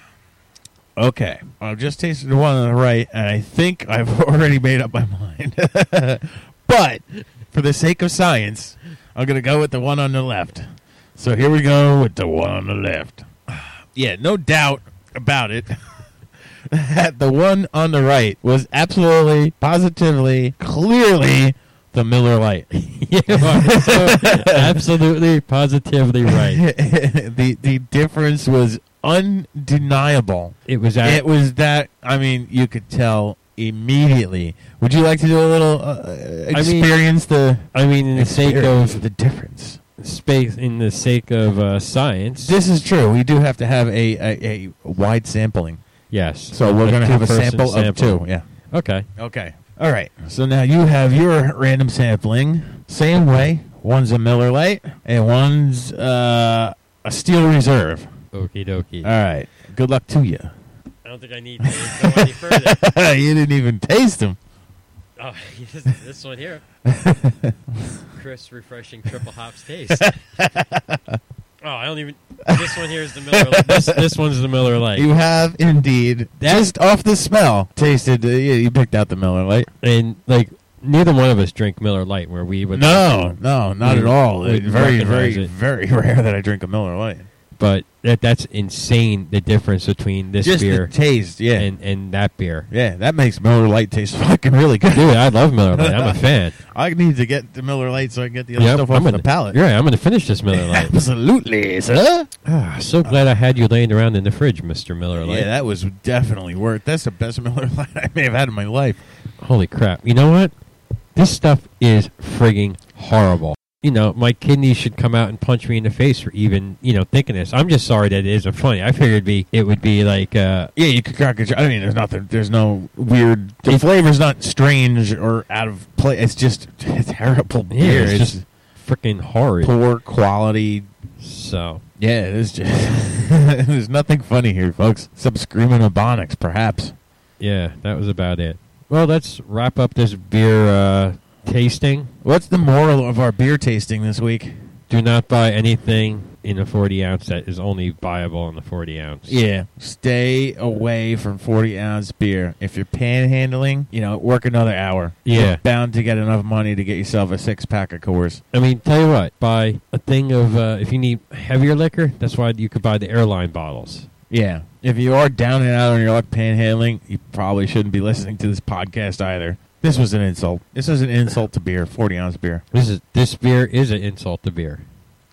Okay. I've just tasted the one on the right, and I think I've already made up my mind. But for the sake of science, I'm going to go with the one on the left. So here we go with the one on the left. Yeah, no doubt about it. That the one on the right was absolutely, positively, clearly the Miller Lite. You are so absolutely, positively right. The difference was undeniable. It was that. I mean, you could tell immediately. Would you like to do a little experience the? I mean, in the sake of the difference. Space, in the sake of science. This is true. We do have to have a wide sampling. Yes. So we're going to have a two-person sample of two. Yeah. Okay. Okay. All right. So now you have your random sampling. Same way. One's a Miller Lite and one's a Steel Reserve. Okie dokie. All right. Good luck to you. I don't think I need to go any further. You didn't even taste them. Oh, this one here. Crisp, refreshing, triple hops taste. Oh, I don't even. This one here is the Miller Lite. This one's the Miller Lite. You have indeed, just off the smell, tasted. You picked out the Miller Lite. And, like, neither one of us drink Miller Lite where we would. No, not at all. we'd Very, recognize very, it. very rare that I drink a Miller Lite. but that's insane, the difference between this Just beer the taste, yeah. and that beer. Yeah, that makes Miller Lite taste fucking really good. Dude, I love Miller Lite. I'm a fan. I need to get the Miller Lite so I can get the other stuff off the palate. Yeah, I'm going to finish this Miller Lite. Absolutely, sir. So glad I had you laying around in the fridge, Mr. Miller Lite. Yeah, that was definitely worth. That's the best Miller Lite I may have had in my life. Holy crap. You know what? This stuff is frigging horrible. You know, my kidneys should come out and punch me in the face for even, thinking this. I'm just sorry that it isn't funny. I figured it would be like... yeah, you could crack it. I mean, there's no weird... The flavor's not strange or out of place. It's just terrible beer. It's just freaking horrid. Poor quality. So... Yeah, it is just... There's nothing funny here, folks. Some screaming Ebonics, perhaps. Yeah, that was about it. Well, let's wrap up this beer tasting. What's the moral of our beer tasting this week? Do not buy anything in a 40 ounce that is only buyable in the 40 ounce. Yeah, stay away from 40 ounce beer. If you're panhandling, work another hour. Yeah. You're bound to get enough money to get yourself a 6-pack of Coors. I mean, tell you what, buy a thing of, if you need heavier liquor, that's why you could buy the airline bottles. Yeah. If you are down and out on your luck panhandling, you probably shouldn't be listening to this podcast either. This was an insult. This was an insult to beer, 40 ounce beer. This beer is an insult to beer.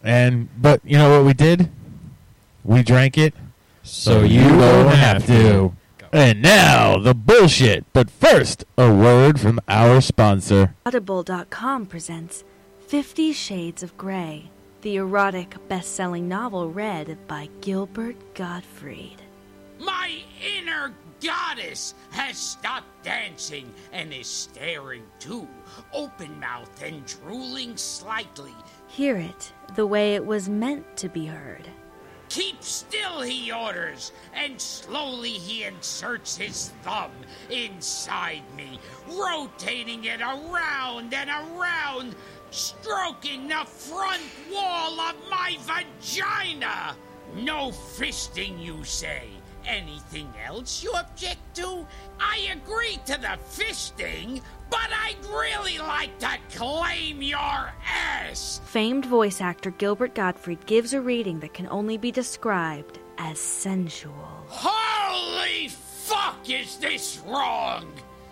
But you know what we did? We drank it, so you don't have to. And now, the bullshit. But first, a word from our sponsor. Audible.com presents 50 Shades of Grey, the erotic best-selling novel read by Gilbert Gottfried. My inner goddess has stopped dancing and is staring too, open-mouthed and drooling slightly. Hear it the way it was meant to be heard. Keep still, he orders, and slowly he inserts his thumb inside me, rotating it around and around, stroking the front wall of my vagina. No fisting, you say? Anything else you object to? I agree to the fisting, but I'd really like to claim your ass. Famed voice actor Gilbert Gottfried gives a reading that can only be described as sensual. Holy fuck, is this wrong?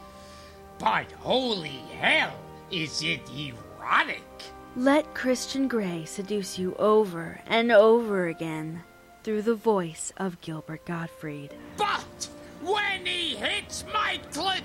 But holy hell, is it erotic? Let Christian Grey seduce you over and over again through the voice of Gilbert Gottfried. But when he hits my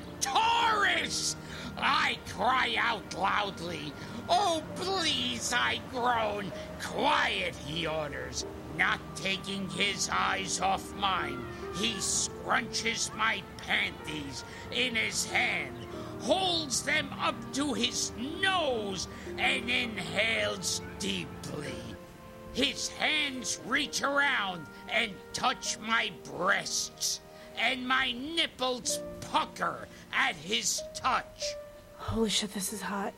clitoris, I cry out loudly. Oh, please, I groan. Quiet, he orders, not taking his eyes off mine. He scrunches my panties in his hand, holds them up to his nose, and inhales deeply. His hands reach around and touch my breasts, and my nipples pucker at his touch. Holy shit, this is hot.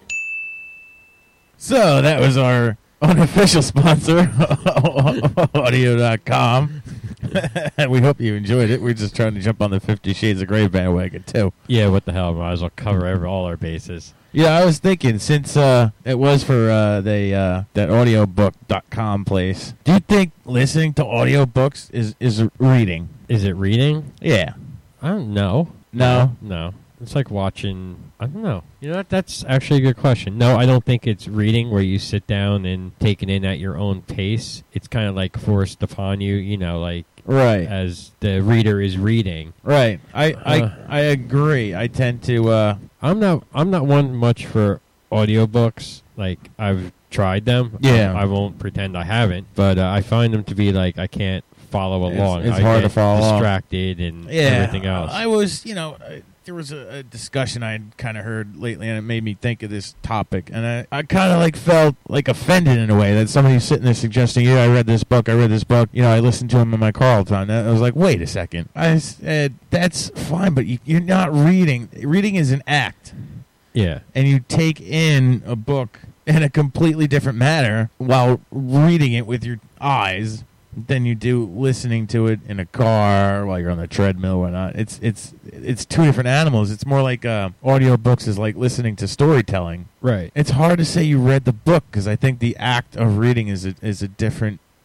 So that was our unofficial sponsor, Audio.com. And we hope you enjoyed it. We're just trying to jump on the 50 Shades of Grey bandwagon, too. Yeah, what the hell? Might as well cover all our bases. Yeah, I was thinking, since it was for that audiobook.com place, do you think listening to audiobooks is reading? Is it reading? Yeah. I don't know. No? No. It's like watching, I don't know. You know what? That's actually a good question. No, I don't think it's reading where you sit down and take it in at your own pace. It's kind of like forced upon you, like right as the reader is reading. Right. I agree. I tend to I'm not one much for audiobooks. Like I've tried them. Yeah. I won't pretend I haven't, but I find them to be like I can't follow along. It's I hard get to follow along. distracted and everything else. I was, there was a discussion I had kind of heard lately, and it made me think of this topic. And I kind of felt offended in a way that somebody's sitting there suggesting, I read this book. I listened to him in my car all the time. And I was like, wait a second. I said, that's fine, but you're not reading. Reading is an act. Yeah. And you take in a book in a completely different manner while reading it with your eyes than you do listening to it in a car while you're on the treadmill or whatnot. It's two different animals. It's more like audiobooks is like listening to storytelling. Right. It's hard to say you read the book because I think the act of reading is a different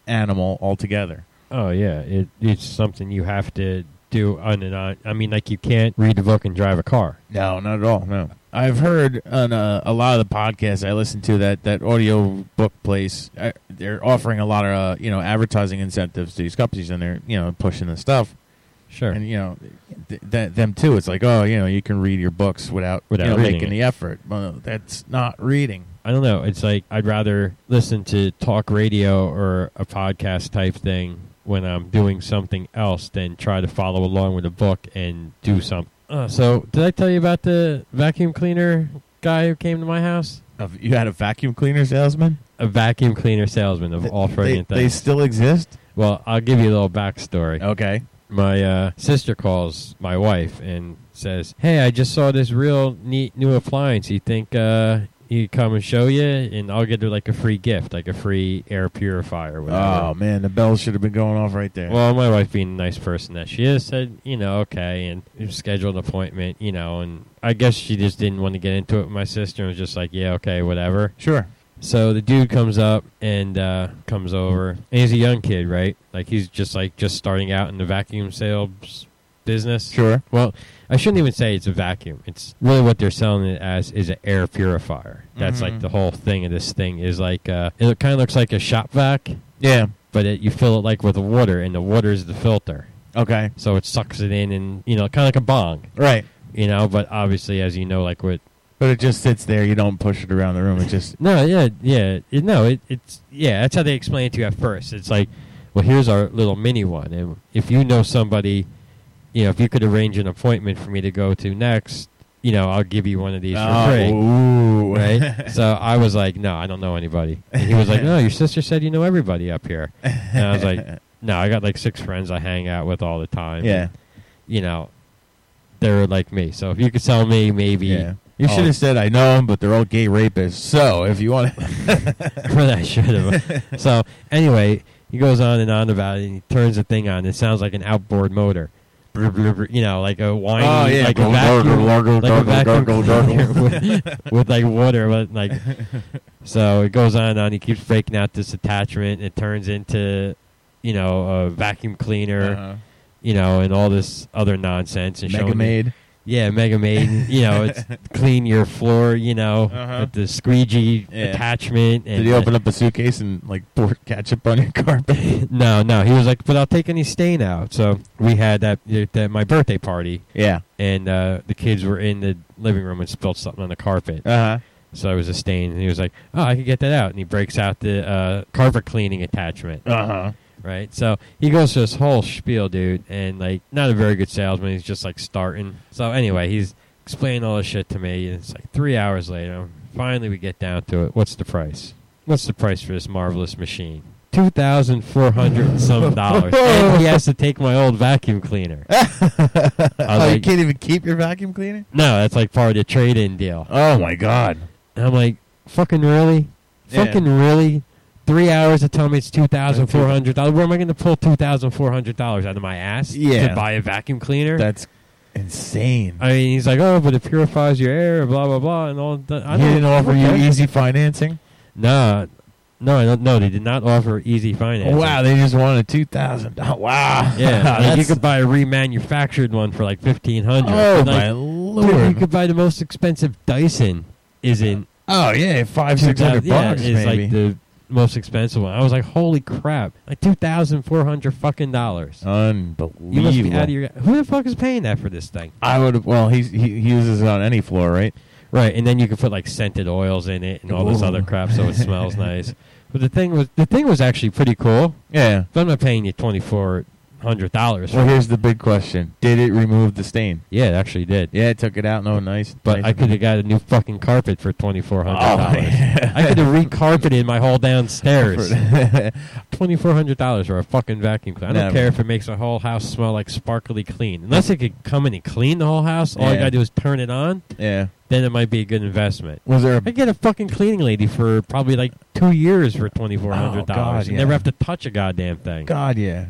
animal altogether. Oh yeah, it's something you have to do on and on. I mean, like you can't read the book and drive a car. No, not at all. No, I've heard on a lot of the podcasts I listen to that audio book place. They're offering a lot of advertising incentives to these companies, and they're pushing the stuff. Sure. And them too. It's like, you can read your books without making the effort. Well, that's not reading. I don't know. It's like I'd rather listen to talk radio or a podcast type thing when I'm doing something else than try to follow along with a book and do something. So, did I tell you about the vacuum cleaner guy who came to my house? You had a vacuum cleaner salesman? A vacuum cleaner salesman of all friggin' things. They still exist? Well, I'll give you a little backstory. Okay. My sister calls my wife and says, "Hey, I just saw this real neat new appliance. You think you come and show you, and I'll get her like a free gift, like a free air purifier." Whatever. Oh man, the bells should have been going off right there. Well, my wife, being a nice person that she is, said, okay, and scheduled an appointment, and I guess she just didn't want to get into it with my sister and was just like, yeah, okay, whatever. Sure. So the dude comes up and comes over, and he's a young kid, right? Like he's just starting out in the vacuum sales business. Sure. Well, I shouldn't even say it's a vacuum. It's really what they're selling it as is an air purifier. That's like the whole thing of this thing is like it kind of looks like a shop vac. Yeah. But you fill it like with water, and the water is the filter. Okay. So it sucks it in, and kind of like a bong. Right. But obviously, as you know, like with. But it just sits there. You don't push it around the room. It just No, yeah. It's that's how they explain it to you at first. It's like, well, here's our little mini one, and if you know somebody, if you could arrange an appointment for me to go to next, I'll give you one of these for free. Ooh. Right? So I was like, no, I don't know anybody. And he was like, no, your sister said you know everybody up here. And I was like, no, I got like 6 friends I hang out with all the time. Yeah. And, they're like me. So if you could tell me, maybe. Yeah. You should have said, I know them, but they're all gay rapists. So, if you want to... Well, I should have. So, anyway, he goes on and on about it, and he turns the thing on. It sounds like an outboard motor. Like a whiny, like a vacuum with like water. Like, so it goes on and on. He keeps breaking out this attachment. It turns into, a vacuum cleaner, and all this other nonsense. And Mega-Maid. Yeah, Mega-Maid. It's clean your floor, with the squeegee attachment. And did he open up a suitcase and pour ketchup on your carpet? No. He was like, but I'll take any stain out. So we had that my birthday party. Yeah. And the kids were in the living room and spilled something on the carpet. Uh-huh. So it was a stain. And he was like, oh, I could get that out. And he breaks out the carpet cleaning attachment. Uh-huh. Right, so he goes through this whole spiel, dude, and not a very good salesman. He's just starting. So anyway, he's explaining all this shit to me, and it's 3 hours later. Finally, we get down to it. What's the price? What's the price for this marvelous machine? $2,400 and some dollars. And he has to take my old vacuum cleaner. You can't even keep your vacuum cleaner? No, that's part of the trade-in deal. Oh my god! And I'm like, fucking really? Yeah. Fucking really? 3 hours to tell me it's $2,400. Where am I going to pull $2,400 out of my ass to buy a vacuum cleaner? That's insane. I mean, he's like, oh, but it purifies your air, blah, blah, blah, and all that. He didn't offer you easy financing? No, they did not offer easy financing. Oh, wow, they just wanted $2,000. Wow. Yeah, you could buy a remanufactured one for $1,500. Oh, my Lord. Dude, you could buy the most expensive Dyson isn't. Oh, yeah, $500-$600 maybe. It's the most expensive one. I was like, holy crap. $2,400 fucking dollars. Unbelievable. You must be out of your... Who the fuck is paying that for this thing? I would have... Well, he uses it on any floor, right? Right, and then you could put scented oils in it and all this other crap so it smells nice. But the thing was actually pretty cool. Yeah. But I'm not paying you $2,400. Well, here's the big question. Did it remove the stain? Yeah, it actually did. Yeah, it took it out. No, nice. But I could have got a new fucking carpet for $2,400. I could have recarpeted my whole downstairs. $2,400 for a fucking vacuum cleaner. I don't care if it makes a whole house smell like sparkly clean. Unless it could come in and clean the whole house, all you gotta do is turn it on. Yeah. Then it might be a good investment. Was there? I get a fucking cleaning lady for probably 2 years for $2,400. You never have to touch a goddamn thing. God, yeah.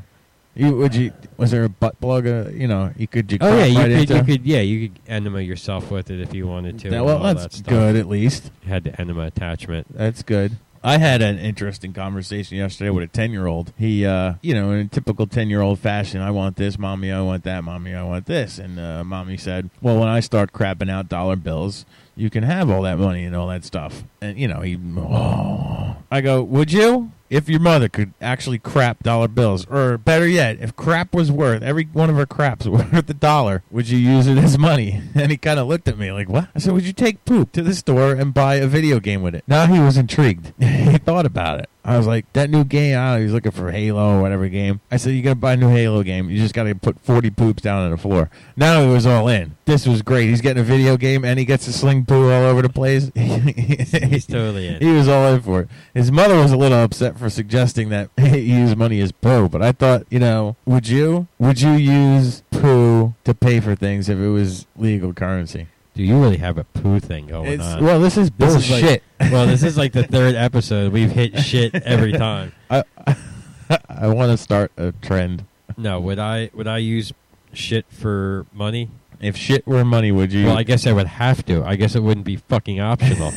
Was there a butt plug? You could. You could enema yourself with it if you wanted to. Well, that's good at least. You had the enema attachment. That's good. I had an interesting conversation yesterday with a 10-year-old. He, in a typical 10-year-old fashion, I want this, Mommy, I want that, Mommy, I want this. And Mommy said, well, when I start crapping out dollar bills, you can have all that money and all that stuff. And, I go, would you? If your mother could actually crap dollar bills, or better yet, if crap was worth, every one of her craps worth $1, would you use it as money? And he kind of looked at me like, what? I said, would you take poop to the store and buy a video game with it? Now he was intrigued. He thought about it. I was like, that new game, I don't know, he was looking for Halo or whatever game. I said, you got to buy a new Halo game. You just got to put 40 poops down on the floor. Now he was all in. This was great. He's getting a video game, and he gets to sling poo all over the place. He's totally in. He was all in for it. His mother was a little upset for suggesting that he use money as poo, but I thought, would you use poo to pay for things if it was legal currency? Do you really have a poo thing going on? Well, this is bullshit. This is like the third episode. We've hit shit every time. I want to start a trend. No, would I use shit for money? If shit were money, would you? Well, I guess I would have to. I guess it wouldn't be fucking optional.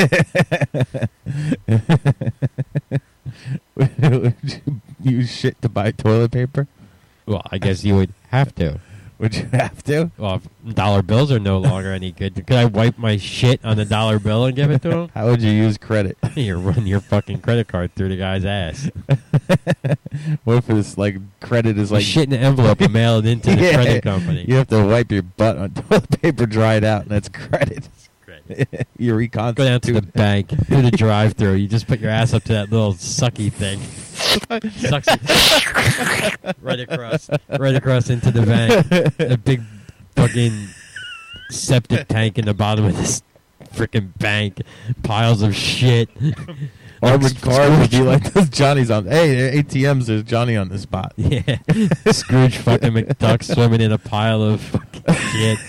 Would you use shit to buy toilet paper? Well, I guess you would have to. Would you have to? Well, if dollar bills are no longer any good, could I wipe my shit on the dollar bill and give it to him? How would you use credit? You run your fucking credit card through the guy's ass. What if it's like credit is like shit in an envelope and mail it into the credit company? You have to wipe your butt on toilet paper, dry it out, and that's credit. You reconstitute. Go down to the bank, do the drive-through. You just put your ass up to that little sucky thing. Sucks it right across into the bank. A big fucking septic tank in the bottom of this freaking bank. Piles of shit. Armored car would be like those Johnny's on. Hey, ATMs. There's Johnny on the spot. Yeah, Scrooge fucking McDuck swimming in a pile of fucking shit.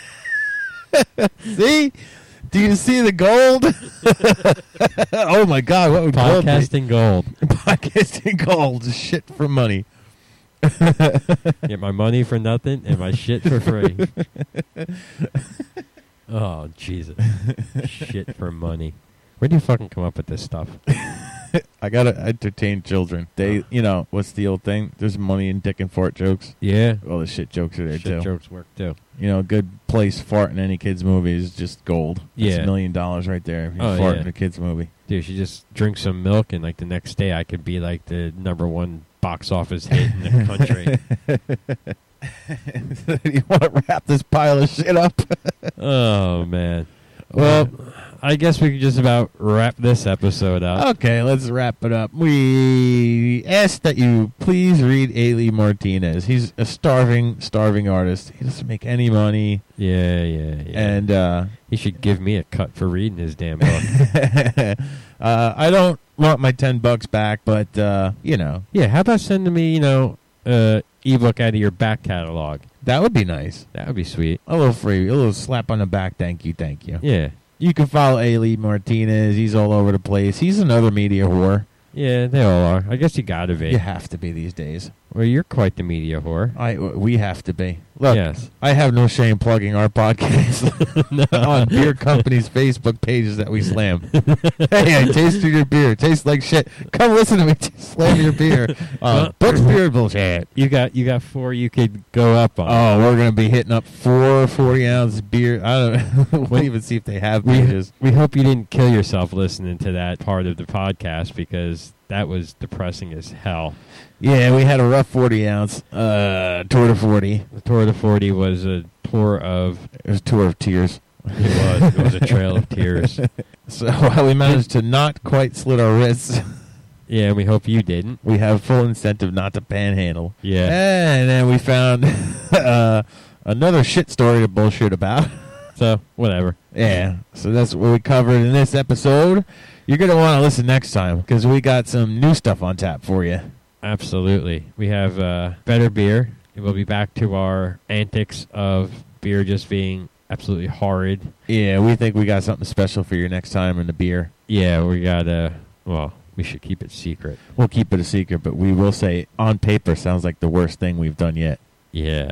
See? Do you see the gold? Oh my God! What would podcasting gold? Podcasting gold. Shit for money. Get my money for nothing and my shit for free. Oh Jesus! Shit for money. Where do you fucking come up with this stuff? I gotta entertain children. They, what's the old thing? There's money in dick and fart jokes. Yeah. All the shit jokes are there too. Shit jokes work too. A good place fart in any kid's movie is just gold. Yeah. That's $1 million right there if you fart in a kid's movie. Dude, you just drink some milk and like the next day I could be like the #1 box office hit in the country. You want to wrap this pile of shit up? Oh, man. Well, I guess we could just about wrap this episode up. Okay, let's wrap it up. We ask that you please read Ailey Martinez. He's a starving artist. He doesn't make any money. Yeah. And he should give me a cut for reading his damn book. I don't want my $10 back, but, Yeah, how about sending me, ebook out of your back catalog? That would be nice. That would be sweet. A little free, a little slap on the back. Thank you. Yeah. You can follow Ailey Martinez. He's all over the place. He's another media whore. Yeah, they all are. I guess you gotta be. You have to be these days. Well, you're quite the media whore. We have to be. Look, yes. I have no shame plugging our podcast on beer companies' Facebook pages that we slam. Hey, I tasted your beer. It tastes like shit. Come listen to me slam your beer. Books, beer, bullshit. You got 4 you could go up on. Oh, we're going to be hitting up 4 40-ounce beer. I don't know. We'll even see if they have pages. We hope you didn't kill yourself listening to that part of the podcast because that was depressing as hell. Yeah, we had a rough 40-ounce Tour de 40. The Tour de 40 was a tour of... It was a tour of tears. It was. It was a trail of tears. So while we managed to not quite slit our wrists... Yeah, and we hope you didn't. We have full incentive not to panhandle. Yeah. And then we found another shit story to bullshit about. So, whatever. Yeah. So that's what we covered in this episode. You're going to want to listen next time because we got some new stuff on tap for you. Absolutely. We have better beer. We'll be back to our antics of beer just being absolutely horrid. Yeah, we think we got something special for you next time in the beer. Yeah, we got we should keep it secret. We'll keep it a secret, but we will say on paper sounds like the worst thing we've done yet. Yeah.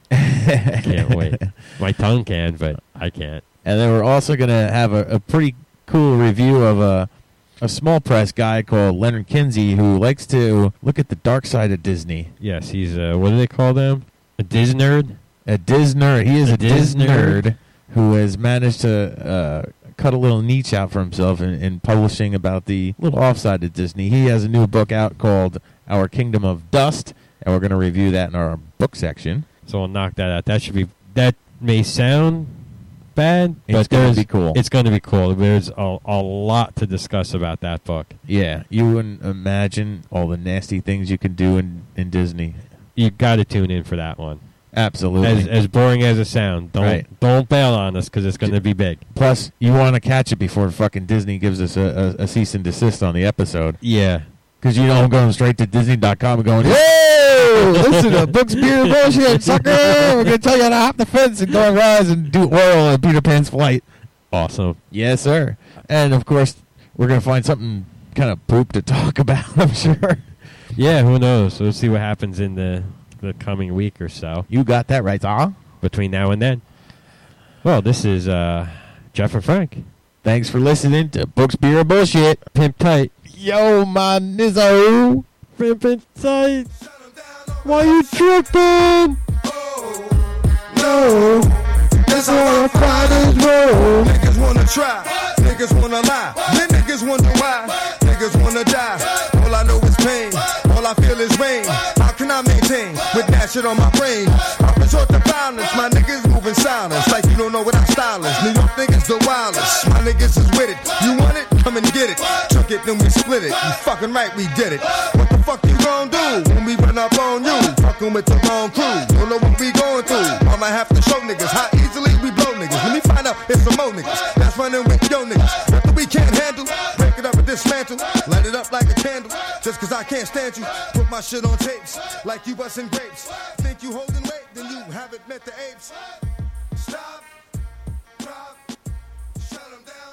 I can't wait. My tongue can, but I can't. And then we're also going to have a pretty cool review of a small press guy called Leonard Kinsey who likes to look at the dark side of Disney. Yes, he's what do they call them? A Diz nerd. A Diz nerd. He is a Diz nerd who has managed to cut a little niche out for himself in publishing about the little offside of Disney. He has a new book out called Our Kingdom of Dust, and we're going to review that in our book section. So we'll knock that out. That may sound bad, it's but going to be cool. It's going to be cool. There's a lot to discuss about that book. Yeah, you wouldn't imagine all the nasty things you can do in Disney. You got to tune in for that one. Absolutely. As boring as it sounds, don't bail on us because it's going to be big. Plus, you want to catch it before fucking Disney gives us a cease and desist on the episode. Yeah. Because you know I'm going straight to Disney.com and going, hey, listen to Books, Beer, Bullshit, sucker. We're going to tell you how to hop the fence and go on rides and do oil in Peter Pan's flight. Awesome. Yes, sir. And, of course, we're going to find something kind of poop to talk about, I'm sure. Yeah, who knows? We'll see what happens in the coming week or so. You got that right, Zah. Between now and then. Well, this is Jeff and Frank. Thanks for listening to Books, Beer, Bullshit. Pimp tight. Yo, my nizzo. Pimpin' tight. Why you tripping? No, that's how our fathers roll. Niggas wanna try, niggas wanna lie, then niggas wonder why, niggas wanna die. All I know is pain, all I feel is rain. How can I maintain with that shit on my brain? I resort to violence, my niggas moving silence, like you don't know what our style is. New York niggas the wildest, my niggas is with it. You want it? Come and get it. Took it, then we split it. You fucking right, we did it. What the fuck you gon' do when we run up on you? Fucking with the wrong crew, don't know what we going through. I might have to show niggas how easily we blow niggas. Let me find out if some more niggas that's running with yo niggas. Nothing we can't handle, break it up and dismantle. Light it up like a candle, just cause I can't stand you. Put my shit on tapes, like you busting grapes. Think you holding weight, then you haven't met the apes. Stop, drop, shut them down.